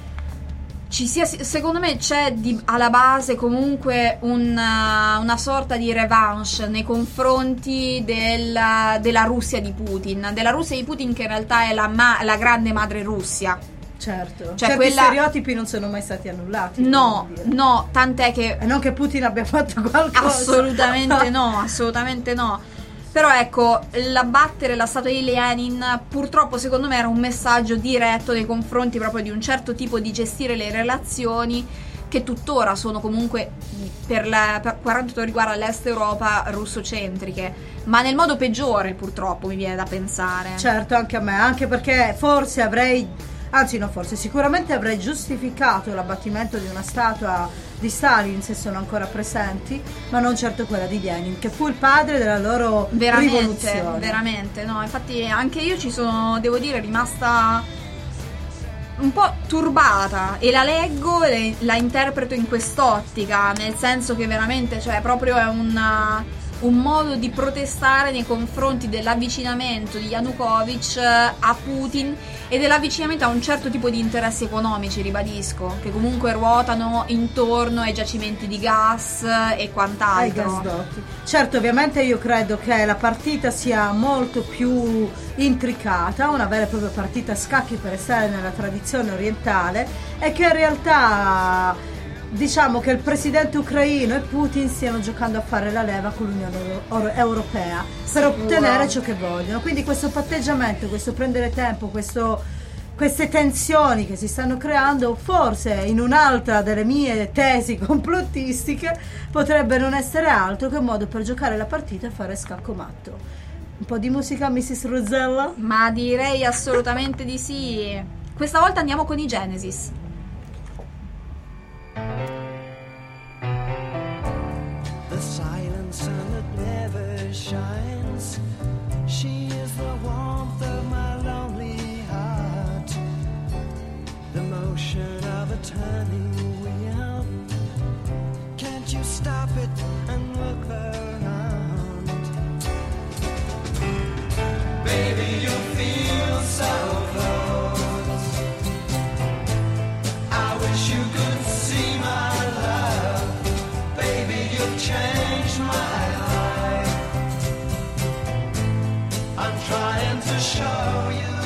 ci sia, secondo me c'è alla base comunque una sorta di revanche nei confronti della Russia di Putin, che in realtà è la grande madre Russia. Certo, cioè certi stereotipi non sono mai stati annullati. No, tant'è che... E non che Putin abbia fatto qualcosa. Assolutamente no. Però ecco, l'abbattere la statua di Lenin purtroppo secondo me era un messaggio diretto nei confronti proprio di un certo tipo di gestire le relazioni che tuttora sono comunque per quanto riguarda l'Est Europa russocentriche, ma nel modo peggiore purtroppo, mi viene da pensare. Certo, anche a me, anche perché sicuramente avrei giustificato l'abbattimento di una statua di Stalin se sono ancora presenti, ma non certo quella di Lenin, che fu il padre della loro rivoluzione. Veramente, no, infatti anche io ci sono, devo dire, rimasta un po' turbata e la leggo e la interpreto in quest'ottica, nel senso che veramente, cioè, proprio è un un modo di protestare nei confronti dell'avvicinamento di Yanukovych a Putin e dell'avvicinamento a un certo tipo di interessi economici, ribadisco, che comunque ruotano intorno ai giacimenti di gas e quant'altro. Ai gasdotti. Certo, ovviamente io credo che la partita sia molto più intricata, una vera e propria partita a scacchi per essere nella tradizione orientale, e che in realtà diciamo che il presidente ucraino e Putin stiano giocando a fare la leva con l'Unione Europea per ottenere ciò che vogliono. Quindi questo patteggiamento, questo prendere tempo, queste tensioni che si stanno creando, forse in un'altra delle mie tesi complottistiche, potrebbe non essere altro che un modo per giocare la partita e fare scacco matto. Un po' di musica, Mrs. Rossella? Ma direi assolutamente di sì. Questa volta andiamo con i Genesis. The silent sun that never shines. She is the warmth of my lonely heart. The motion of a turning wheel. Can't you stop it and look around? Baby, you feel so close. I wish you could see my love. Baby, you've changed my life. I'm trying to show you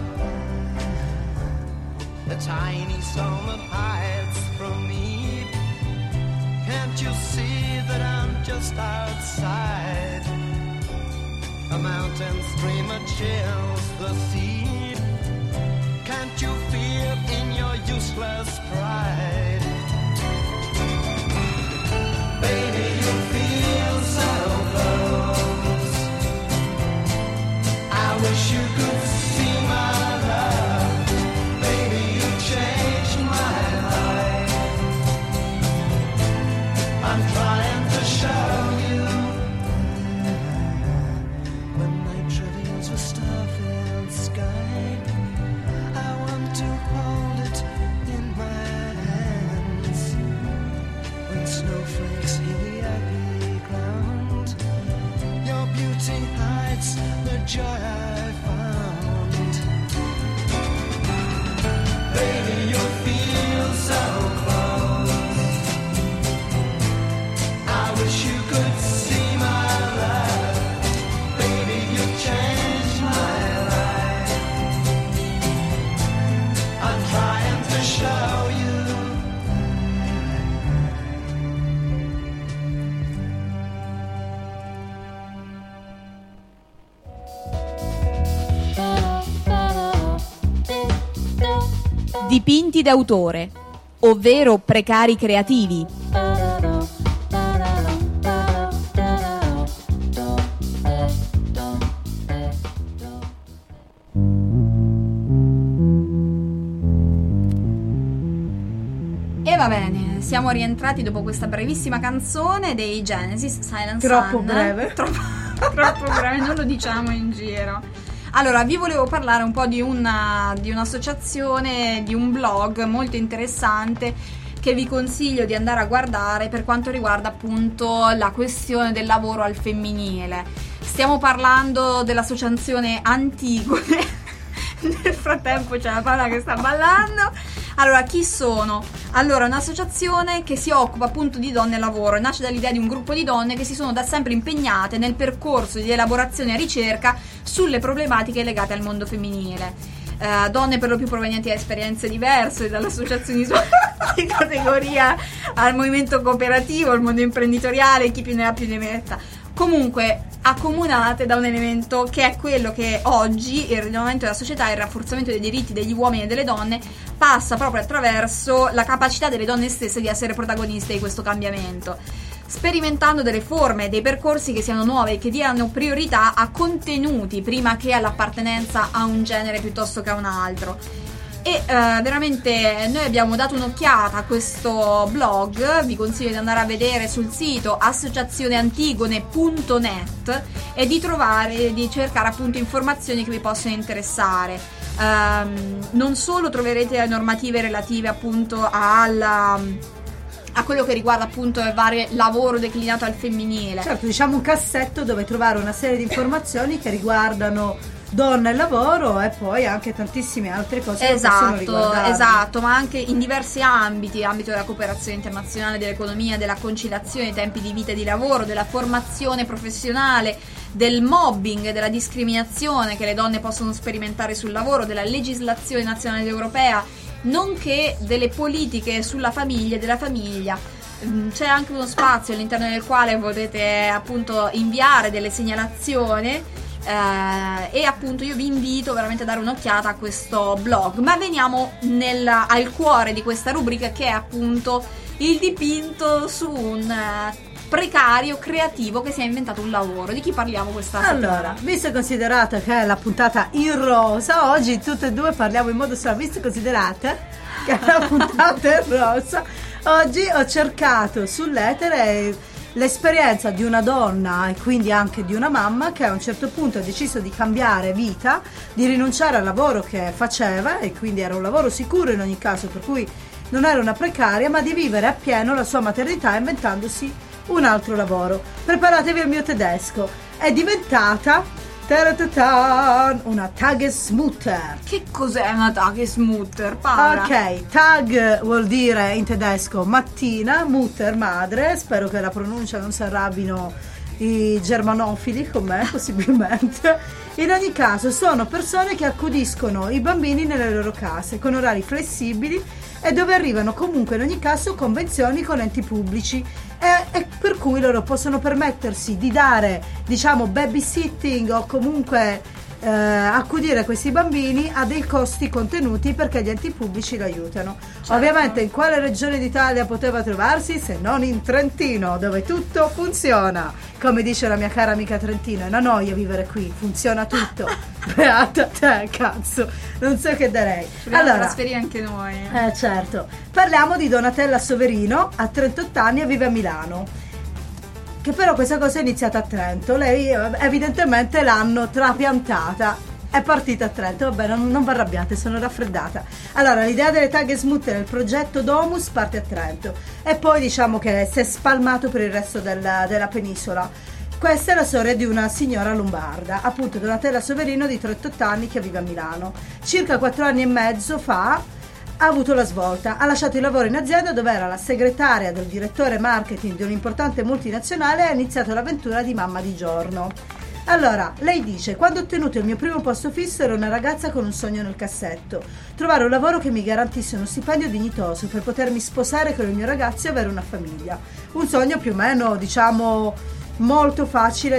the tiny storm that hides from me. Can't you see that I'm just outside? A mountain stream that chills the sea. Can't you feel in your useless pride? Baby, you feel so close. I wish you could see my love. Baby, you changed my life. I'm trying to show you. When night reveals a star-filled sky, I want to hold it in my hands. When snowflakes hit the ugly ground, your beauty hides the joy I found. Baby, you feel so close. I wish you could see my love. Baby, you changed my life. I'm trying to show you. Dipinti d'autore, ovvero precari creativi. E va bene, siamo rientrati dopo questa brevissima canzone dei Genesis, Silent Troppo Sun. breve. Troppo breve, non lo diciamo in giro. Allora, vi volevo parlare un po' di un'associazione, di un blog molto interessante che vi consiglio di andare a guardare per quanto riguarda appunto la questione del lavoro al femminile. Stiamo parlando dell'associazione Antigone. Nel frattempo c'è la Paola che sta ballando. Allora, chi sono? Allora, un'associazione che si occupa appunto di donne e lavoro, nasce dall'idea di un gruppo di donne che si sono da sempre impegnate nel percorso di elaborazione e ricerca sulle problematiche legate al mondo femminile. Donne per lo più provenienti da esperienze diverse, dall'associazionismo di categoria al movimento cooperativo, al mondo imprenditoriale, chi più ne ha più ne metta. Comunque accomunate da un elemento che è quello che oggi il rinnovamento della società e il rafforzamento dei diritti degli uomini e delle donne passa proprio attraverso la capacità delle donne stesse di essere protagoniste di questo cambiamento, sperimentando delle forme, dei percorsi che siano nuovi e che diano priorità a contenuti prima che all'appartenenza a un genere piuttosto che a un altro. E veramente noi abbiamo dato un'occhiata a questo blog, vi consiglio di andare a vedere sul sito associazioneantigone.net e di cercare appunto informazioni che vi possono interessare. Non solo troverete normative relative appunto a quello che riguarda appunto il vario lavoro declinato al femminile. Certo, diciamo un cassetto dove trovare una serie di informazioni che riguardano donna e lavoro e poi anche tantissime altre cose che possono riguardarli. Esatto, ma anche in diversi ambito della cooperazione internazionale, dell'economia, della conciliazione dei tempi di vita e di lavoro, della formazione professionale, del mobbing, della discriminazione che le donne possono sperimentare sul lavoro, della legislazione nazionale ed europea, nonché delle politiche sulla famiglia e della famiglia. C'è anche uno spazio all'interno del quale potete appunto inviare delle segnalazioni e appunto io vi invito veramente a dare un'occhiata a questo blog. Ma veniamo al cuore di questa rubrica, che è appunto il dipinto su un precario creativo che si è inventato un lavoro. Di chi parliamo questa settimana? Allora, visto e considerato che è la puntata in rosa, oggi tutte e due parliamo in modo solo, visto e considerata che è la puntata in rosa, oggi ho cercato sull'etere l'esperienza di una donna e quindi anche di una mamma che a un certo punto ha deciso di cambiare vita, di rinunciare al lavoro che faceva, e quindi era un lavoro sicuro in ogni caso, per cui non era una precaria, ma di vivere appieno la sua maternità inventandosi un altro lavoro. Preparatevi al mio tedesco. È diventata una Tagesmutter. Che cos'è una Tagesmutter? Parla. Ok, Tag vuol dire in tedesco mattina, Mutter madre. Spero che la pronuncia non si arrabbino i germanofili con me, possibilmente. In ogni caso sono persone che accudiscono i bambini nelle loro case con orari flessibili e dove arrivano comunque in ogni caso convenzioni con enti pubblici e per cui loro possono permettersi di dare, diciamo, babysitting o comunque accudire questi bambini a dei costi contenuti perché gli enti pubblici lo aiutano. Certo. Ovviamente in quale regione d'Italia poteva trovarsi se non in Trentino, dove tutto funziona, come dice la mia cara amica Trentino. È una noia vivere qui, funziona tutto. Beata te, cazzo, non so che darei. Allora, trasferire anche noi. Certo. Parliamo di Donatella Soverino, ha 38 anni e vive a Milano. Che però questa cosa è iniziata a Trento. Lei evidentemente l'hanno trapiantata, è partita a Trento. Vabbè, non vi arrabbiate, sono raffreddata. Allora, l'idea delle Tagesmutter, il progetto Domus, parte a Trento e poi diciamo che si è spalmato per il resto della penisola. Questa è la storia di una signora lombarda, appunto Donatella Soverino, di 38 anni, che vive a Milano. Circa 4 anni e mezzo fa ha avuto la svolta, ha lasciato il lavoro in azienda dove era la segretaria del direttore marketing di un'importante multinazionale e ha iniziato l'avventura di mamma di giorno. Allora, lei dice: quando ho ottenuto il mio primo posto fisso ero una ragazza con un sogno nel cassetto, trovare un lavoro che mi garantisse uno stipendio dignitoso per potermi sposare con il mio ragazzo e avere una famiglia. Un sogno più o meno, diciamo, molto facile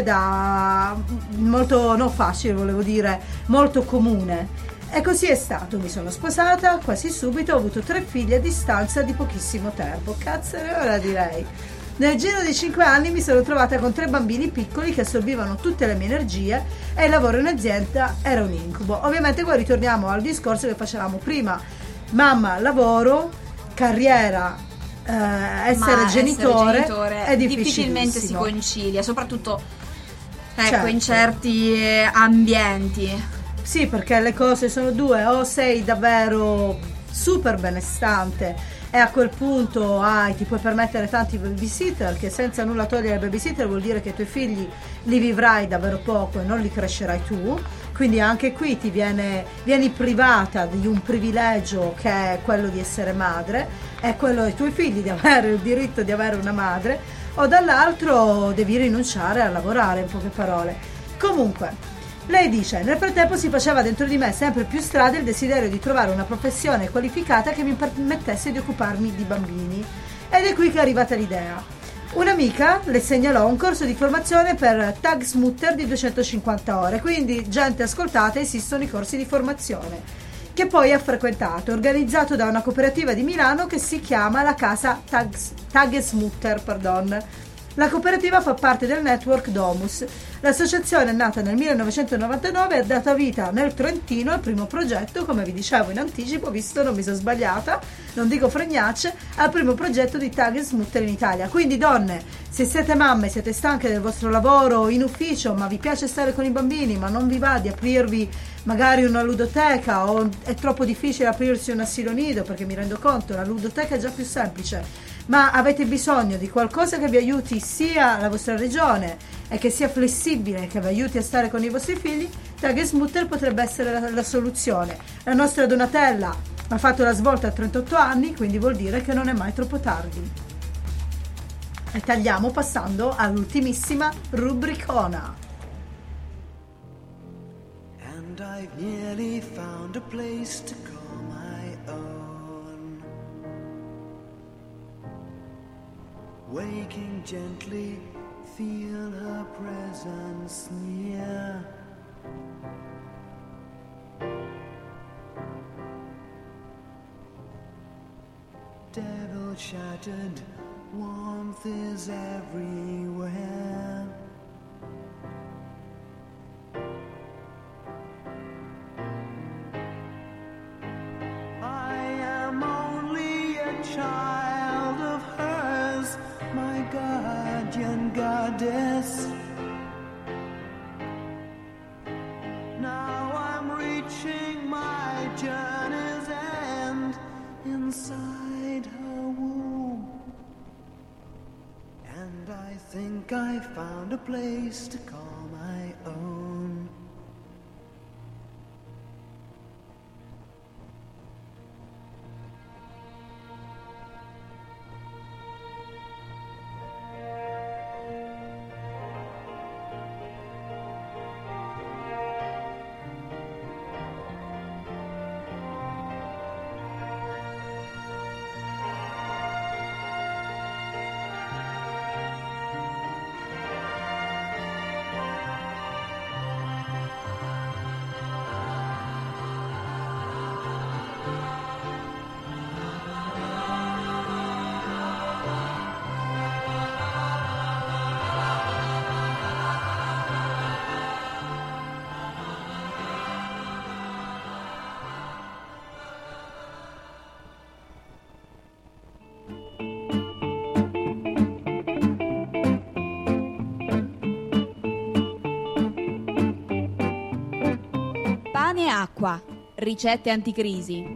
molto comune. E così è stato, mi sono sposata quasi subito, ho avuto 3 figli a distanza di pochissimo tempo. Cazzo, ora direi. Nel giro di 5 anni mi sono trovata con 3 bambini piccoli che assorbivano tutte le mie energie e il lavoro in azienda era un incubo. Ovviamente qua ritorniamo al discorso che facevamo prima: mamma, lavoro, carriera, essere genitore è difficilmente si concilia, soprattutto certo, in certi ambienti. Sì, perché le cose sono due: o sei davvero super benestante e a quel punto ti puoi permettere tanti babysitter, che senza nulla togliere ai babysitter vuol dire che i tuoi figli li vivrai davvero poco e non li crescerai tu, quindi anche qui vieni privata di un privilegio che è quello di essere madre, è quello dei tuoi figli di avere il diritto di avere una madre, o dall'altro devi rinunciare a lavorare, in poche parole. Comunque, lei dice: nel frattempo si faceva dentro di me sempre più strada il desiderio di trovare una professione qualificata che mi permettesse di occuparmi di bambini. Ed è qui che è arrivata l'idea. Un'amica le segnalò un corso di formazione per Tagesmutter di 250 ore, quindi gente ascoltate, esistono i corsi di formazione, che poi ha frequentato, organizzato da una cooperativa di Milano che si chiama la Casa Tagesmutter, La cooperativa fa parte del network Domus. L'associazione è nata nel 1999 e ha dato vita nel Trentino al primo progetto, come vi dicevo in anticipo, visto non mi sono sbagliata, non dico fregnacce, al primo progetto di Tagesmutter in Italia. Quindi donne, se siete mamme, siete stanche del vostro lavoro in ufficio, ma vi piace stare con i bambini, ma non vi va di aprirvi magari una ludoteca, o è troppo difficile aprirsi un asilo nido, perché mi rendo conto, la ludoteca è già più semplice, ma avete bisogno di qualcosa che vi aiuti sia la vostra regione e che sia flessibile, che vi aiuti a stare con i vostri figli, Tagesmutter potrebbe essere la soluzione. La nostra Donatella ha fatto la svolta a 38 anni, quindi vuol dire che non è mai troppo tardi. E tagliamo passando all'ultimissima rubricona. And I've nearly found a place to call my own. Waking gently, feel her presence near. Devil shattered, warmth is everywhere. I am only a child of hers, my guardian goddess. Now I'm reaching my journey's end inside her womb, and I think I found a place to call my own. Pane e acqua, ricette anticrisi.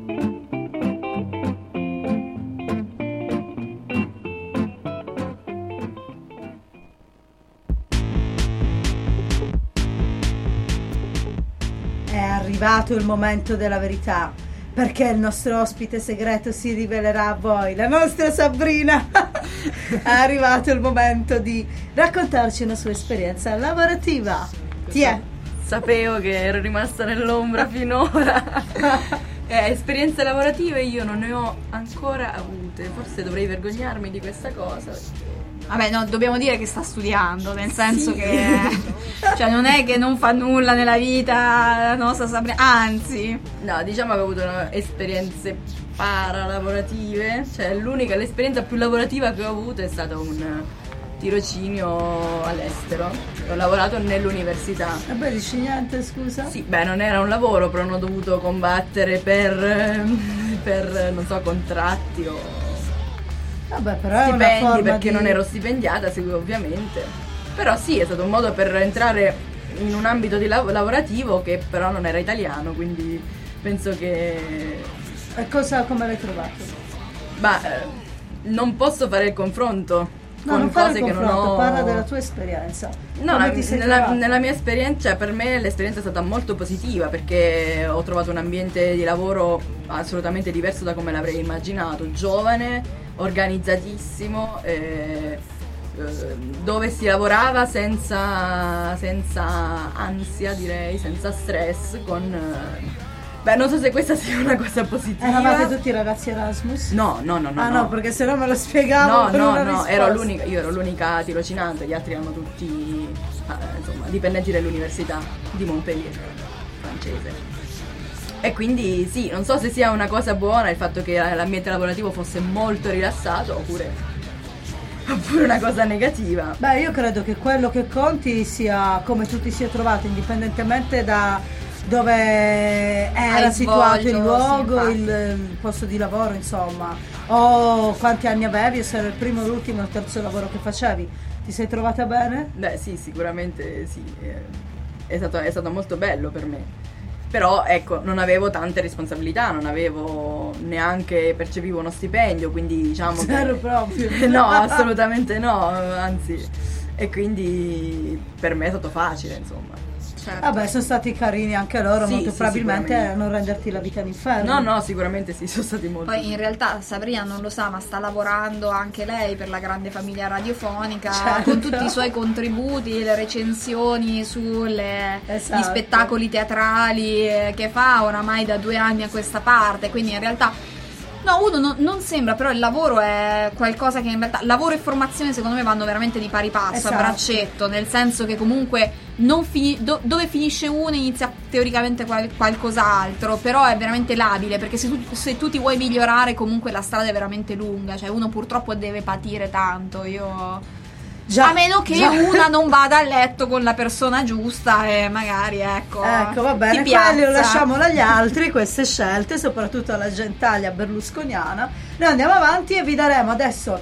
È arrivato il momento della verità, perché il nostro ospite segreto si rivelerà a voi, la nostra Sabrina. È arrivato il momento di raccontarci una sua esperienza lavorativa. Ti è? Sapevo che ero rimasta nell'ombra finora. Esperienze lavorative io non ne ho ancora avute, forse dovrei vergognarmi di questa cosa. Vabbè, no, dobbiamo dire che sta studiando, nel senso che cioè non è che non fa nulla nella vita, no, sta sempre, anzi. No, diciamo che ho avuto esperienze paralavorative, cioè l'esperienza più lavorativa che ho avuto è stata un tirocinio all'estero. Ho lavorato nell'università. Vabbè, dici niente, scusa? Sì, beh, non era un lavoro, però non ho dovuto combattere per non so, contratti o vabbè, però stipendi, è una forma perché di... non ero stipendiata, ovviamente. Però sì, è stato un modo per entrare in un ambito di lavorativo che però non era italiano, quindi penso che... E come l'hai trovato? Ma non posso fare il confronto. No, non fare il confronto, parla della tua esperienza. No, nella mia esperienza, per me l'esperienza è stata molto positiva, perché ho trovato un ambiente di lavoro assolutamente diverso da come l'avrei immaginato, giovane, organizzatissimo, dove si lavorava senza ansia, direi, senza stress, beh, non so se questa sia una cosa positiva. Eravate tutti ragazzi Erasmus? No. Ah no, perché se no me lo spiegavo. No, io ero l'unica tirocinante, gli altri erano tutti insomma, dipendenti dell'università di Montpellier, francese. E quindi sì, non so se sia una cosa buona il fatto che l'ambiente lavorativo fosse molto rilassato, oppure oppure una cosa negativa. Beh, io credo che quello che conti sia come tu ti sia trovato, indipendentemente da dove era Hai situato il svolto, luogo, sì, il posto di lavoro, insomma, o quanti anni avevi, o se era il primo, l'ultimo, il terzo lavoro che facevi. Ti sei trovata bene? Beh sì, sicuramente sì, è stato molto bello per me. Però ecco, non avevo tante responsabilità, non avevo neanche, percepivo uno stipendio, quindi diciamo Zero che... proprio. No, assolutamente no, anzi. E quindi per me è stato facile, insomma. Vabbè, sono stati carini anche loro, Sì, molto sì, probabilmente a sicuramente. non renderti la vita all'inferno. No, sicuramente sì, sono stati molto. Poi in realtà Sabrina non lo sa, ma sta lavorando anche lei per la grande famiglia radiofonica, Certo. con tutti i suoi contributi, le recensioni sugli Esatto. spettacoli teatrali che fa oramai da 2 anni a questa parte, quindi in realtà no, uno non sembra, però il lavoro è qualcosa che in realtà lavoro e formazione secondo me vanno veramente di pari passo, Esatto. a braccetto, nel senso che comunque non dove finisce uno inizia teoricamente qualcos'altro, però è veramente labile, perché se tu ti vuoi migliorare comunque la strada è veramente lunga, cioè uno purtroppo deve patire tanto. A meno che una non vada a letto con la persona giusta e magari ecco va bene, ti quelli lo piazza. lasciamolo agli altri, queste scelte, soprattutto alla gentaglia berlusconiana. Noi andiamo avanti e vi daremo adesso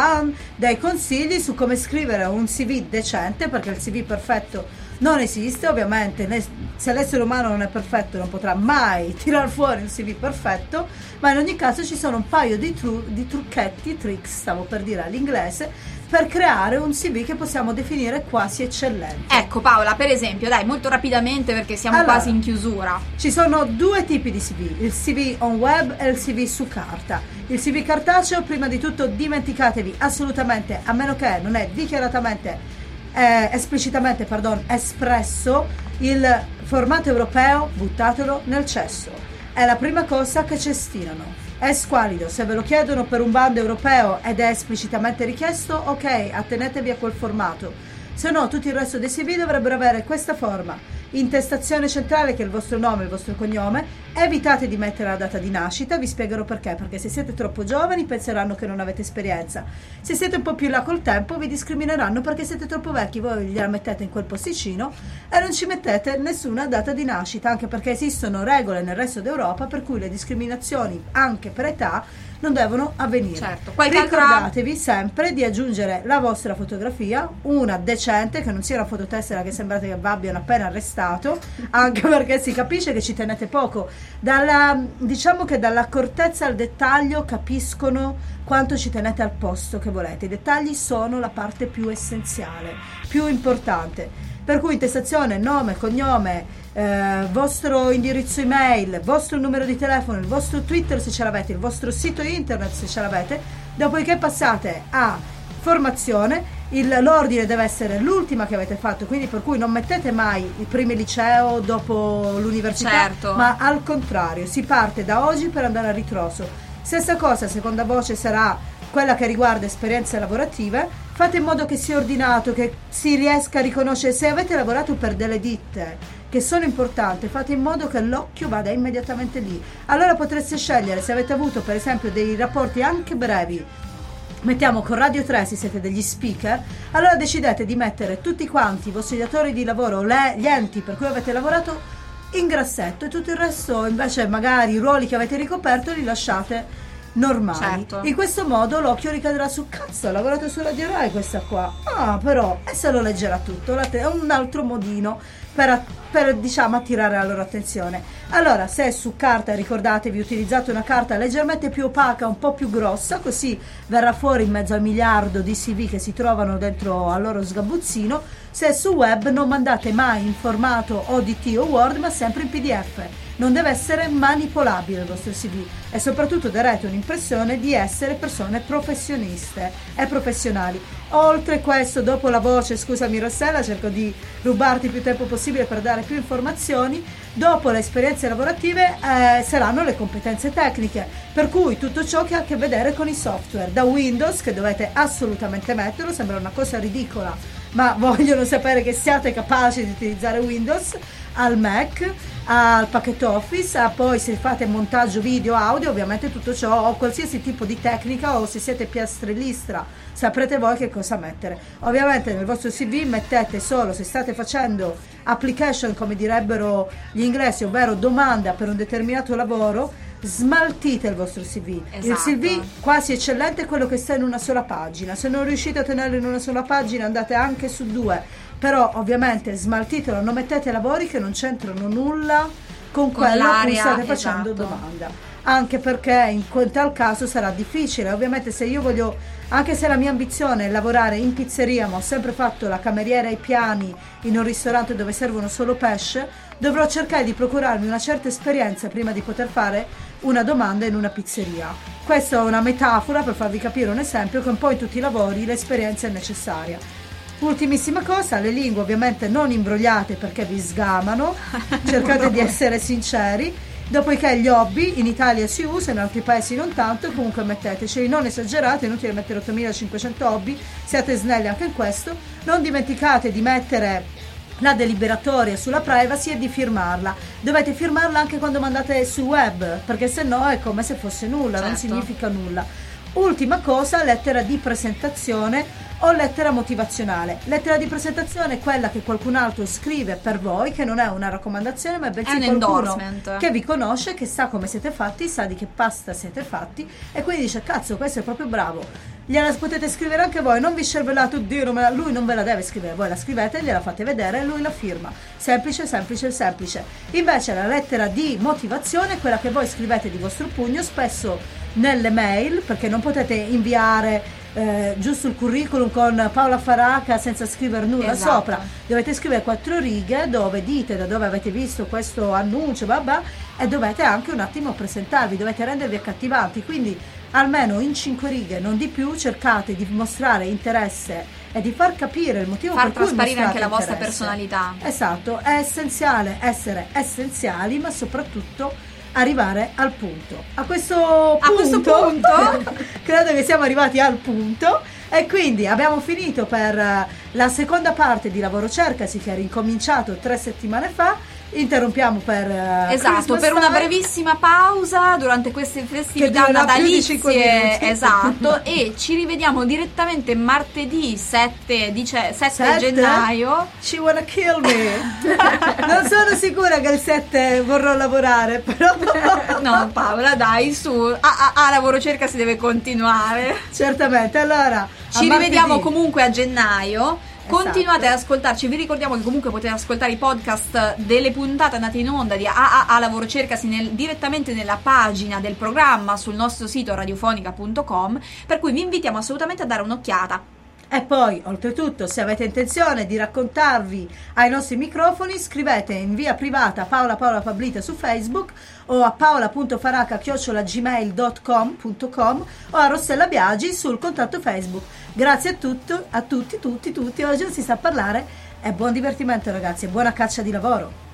dei consigli su come scrivere un CV decente, perché il CV perfetto non esiste, ovviamente se l'essere umano non è perfetto non potrà mai tirar fuori un CV perfetto, ma in ogni caso ci sono un paio di trucchetti, tricks, stavo per dire all'inglese, per creare un CV che possiamo definire quasi eccellente. Ecco Paola, per esempio, dai, molto rapidamente perché siamo Allora, quasi in chiusura. Ci sono 2 tipi di CV, il CV on web e il CV su carta. Il CV cartaceo, prima di tutto dimenticatevi assolutamente, a meno che non è dichiaratamente esplicitamente espresso il formato europeo, buttatelo nel cesso. È la prima cosa che cestinano. È squallido, se ve lo chiedono per un bando europeo ed è esplicitamente richiesto, ok, attenetevi a quel formato. Se no, tutto il resto dei CV dovrebbero avere questa forma: intestazione centrale, che è il vostro nome e il vostro cognome. Evitate di mettere la data di nascita, vi spiegherò perché se siete troppo giovani penseranno che non avete esperienza, se siete un po' più là col tempo vi discrimineranno perché siete troppo vecchi, voi gliela mettete in quel posticino e non ci mettete nessuna data di nascita, anche perché esistono regole nel resto d'Europa per cui le discriminazioni anche per età non devono avvenire. Certo. Ricordatevi sempre di aggiungere la vostra fotografia, una decente, che non sia una fototessera che sembrate che vi abbiano appena arrestato, anche perché si capisce che ci tenete poco. Diciamo che dall'accortezza al dettaglio capiscono quanto ci tenete al posto che volete. I dettagli sono la parte più essenziale, più importante. Per cui intestazione, nome, cognome, vostro indirizzo email, vostro numero di telefono, il vostro Twitter se ce l'avete, il vostro sito internet se ce l'avete. Dopodiché passate a formazione. L'ordine deve essere l'ultima che avete fatto, quindi per cui non mettete mai il primo liceo dopo l'università, certo, ma al contrario, si parte da oggi per andare a ritroso. Stessa cosa, seconda voce sarà quella che riguarda esperienze lavorative. Fate in modo che sia ordinato, che si riesca a riconoscere. Se avete lavorato per delle ditte che sono importanti, fate in modo che l'occhio vada immediatamente lì. Allora potreste scegliere, se avete avuto per esempio dei rapporti anche brevi, mettiamo con Radio 3, se siete degli speaker, allora decidete di mettere tutti quanti i vostri datori di lavoro, gli enti per cui avete lavorato in grassetto, e tutto il resto invece magari i ruoli che avete ricoperto li lasciate normali. Certo. In questo modo l'occhio ricadrà su: cazzo, ha lavorato su Radio Rai questa qua, però, e se lo leggerà tutto. È un altro modino per diciamo attirare la loro attenzione. Allora, se su carta, ricordatevi, utilizzate una carta leggermente più opaca, un po' più grossa, così verrà fuori in mezzo al miliardo di CV che si trovano dentro al loro sgabuzzino. Se su web, non mandate mai in formato ODT o Word, ma sempre in PDF. Non deve essere manipolabile il vostro CV, e soprattutto darete un'impressione di essere persone professioniste e professionali. Oltre questo, dopo la voce, scusami Rossella, cerco di rubarti più tempo possibile per dare più informazioni. Dopo le esperienze lavorative saranno le competenze tecniche, per cui tutto ciò che ha a che vedere con i software, da Windows, che dovete assolutamente metterlo, sembra una cosa ridicola, ma vogliono sapere che siate capaci di utilizzare Windows, al Mac, al packet office, poi se fate montaggio video, audio, ovviamente tutto ciò, o qualsiasi tipo di tecnica, o se siete piastrillistra saprete voi che cosa mettere. Ovviamente nel vostro CV mettete solo, se state facendo application come direbbero gli inglesi, ovvero domanda per un determinato lavoro, smaltite il vostro CV. Il CV quasi eccellente è quello che sta in una sola pagina. Se non riuscite a tenerlo in una sola pagina, andate anche su 2, però ovviamente smaltitelo, non mettete lavori che non c'entrano nulla con quello a cui state facendo domanda, anche perché in tal caso sarà difficile. Ovviamente se io voglio, anche se la mia ambizione è lavorare in pizzeria, ma ho sempre fatto la cameriera ai piani in un ristorante dove servono solo pesce, dovrò cercare di procurarmi una certa esperienza prima di poter fare una domanda in una pizzeria. Questa è una metafora per farvi capire un esempio che un po' in tutti i lavori l'esperienza è necessaria. Ultimissima cosa, le lingue ovviamente non imbrogliate perché vi sgamano, cercate di essere sinceri. Dopodiché gli hobby in Italia si usano, in altri paesi non tanto, comunque metteteceli, non esagerate, è inutile mettere 8500 hobby, siate snelli anche in questo. Non dimenticate di mettere la deliberatoria sulla privacy e di firmarla. Dovete firmarla anche quando mandate sul web, perché se no è come se fosse nulla, non significa nulla. Ultima cosa, lettera di presentazione o lettera motivazionale. Lettera di presentazione è quella che qualcun altro scrive per voi, che non è una raccomandazione, ma bensì qualcuno che vi conosce, che sa come siete fatti, sa di che pasta siete fatti, e quindi dice: cazzo, questo è proprio bravo. Gliela potete scrivere anche voi, non vi scervellate, oddio, lui non ve la deve scrivere, voi la scrivete, gliela fate vedere e lui la firma. Semplice, semplice, semplice. Invece la lettera di motivazione è quella che voi scrivete di vostro pugno, spesso nelle mail, perché non potete inviare giusto il curriculum con Paola Faraca senza scrivere nulla sopra. Dovete scrivere 4 righe dove dite da dove avete visto questo annuncio, e dovete anche un attimo presentarvi, dovete rendervi accattivanti, quindi almeno in 5 righe, non di più, cercate di mostrare interesse e di far capire il motivo per cui trasparire anche la interesse. vostra personalità. Esatto, è essenziale essere essenziali, ma soprattutto arrivare al punto. A questo punto credo che siamo arrivati al punto, e quindi abbiamo finito per la seconda parte di Lavoro Cercasi, che è ricominciato 3 settimane fa. Interrompiamo per per una brevissima pausa durante queste festività natalizie, esatto, e ci rivediamo direttamente martedì 7 gennaio. She wanna kill me. Non sono sicura che il 7 vorrò lavorare, però no, Paola, dai, su, Lavoro Cerca si deve continuare, certamente. Allora ci rivediamo comunque a gennaio. Continuate ad ascoltarci, vi ricordiamo che comunque potete ascoltare i podcast delle puntate andate in onda di Lavoro Cercasi direttamente nella pagina del programma sul nostro sito radiofonica.com, per cui vi invitiamo assolutamente a dare un'occhiata. E poi, oltretutto, se avete intenzione di raccontarvi ai nostri microfoni, scrivete in via privata a Paola Pablita su Facebook, o a paola.faraca@gmail.com o a Rossella Biagi sul contatto Facebook. Grazie a tutti, oggi non si sa parlare, e buon divertimento ragazzi, e buona caccia di lavoro.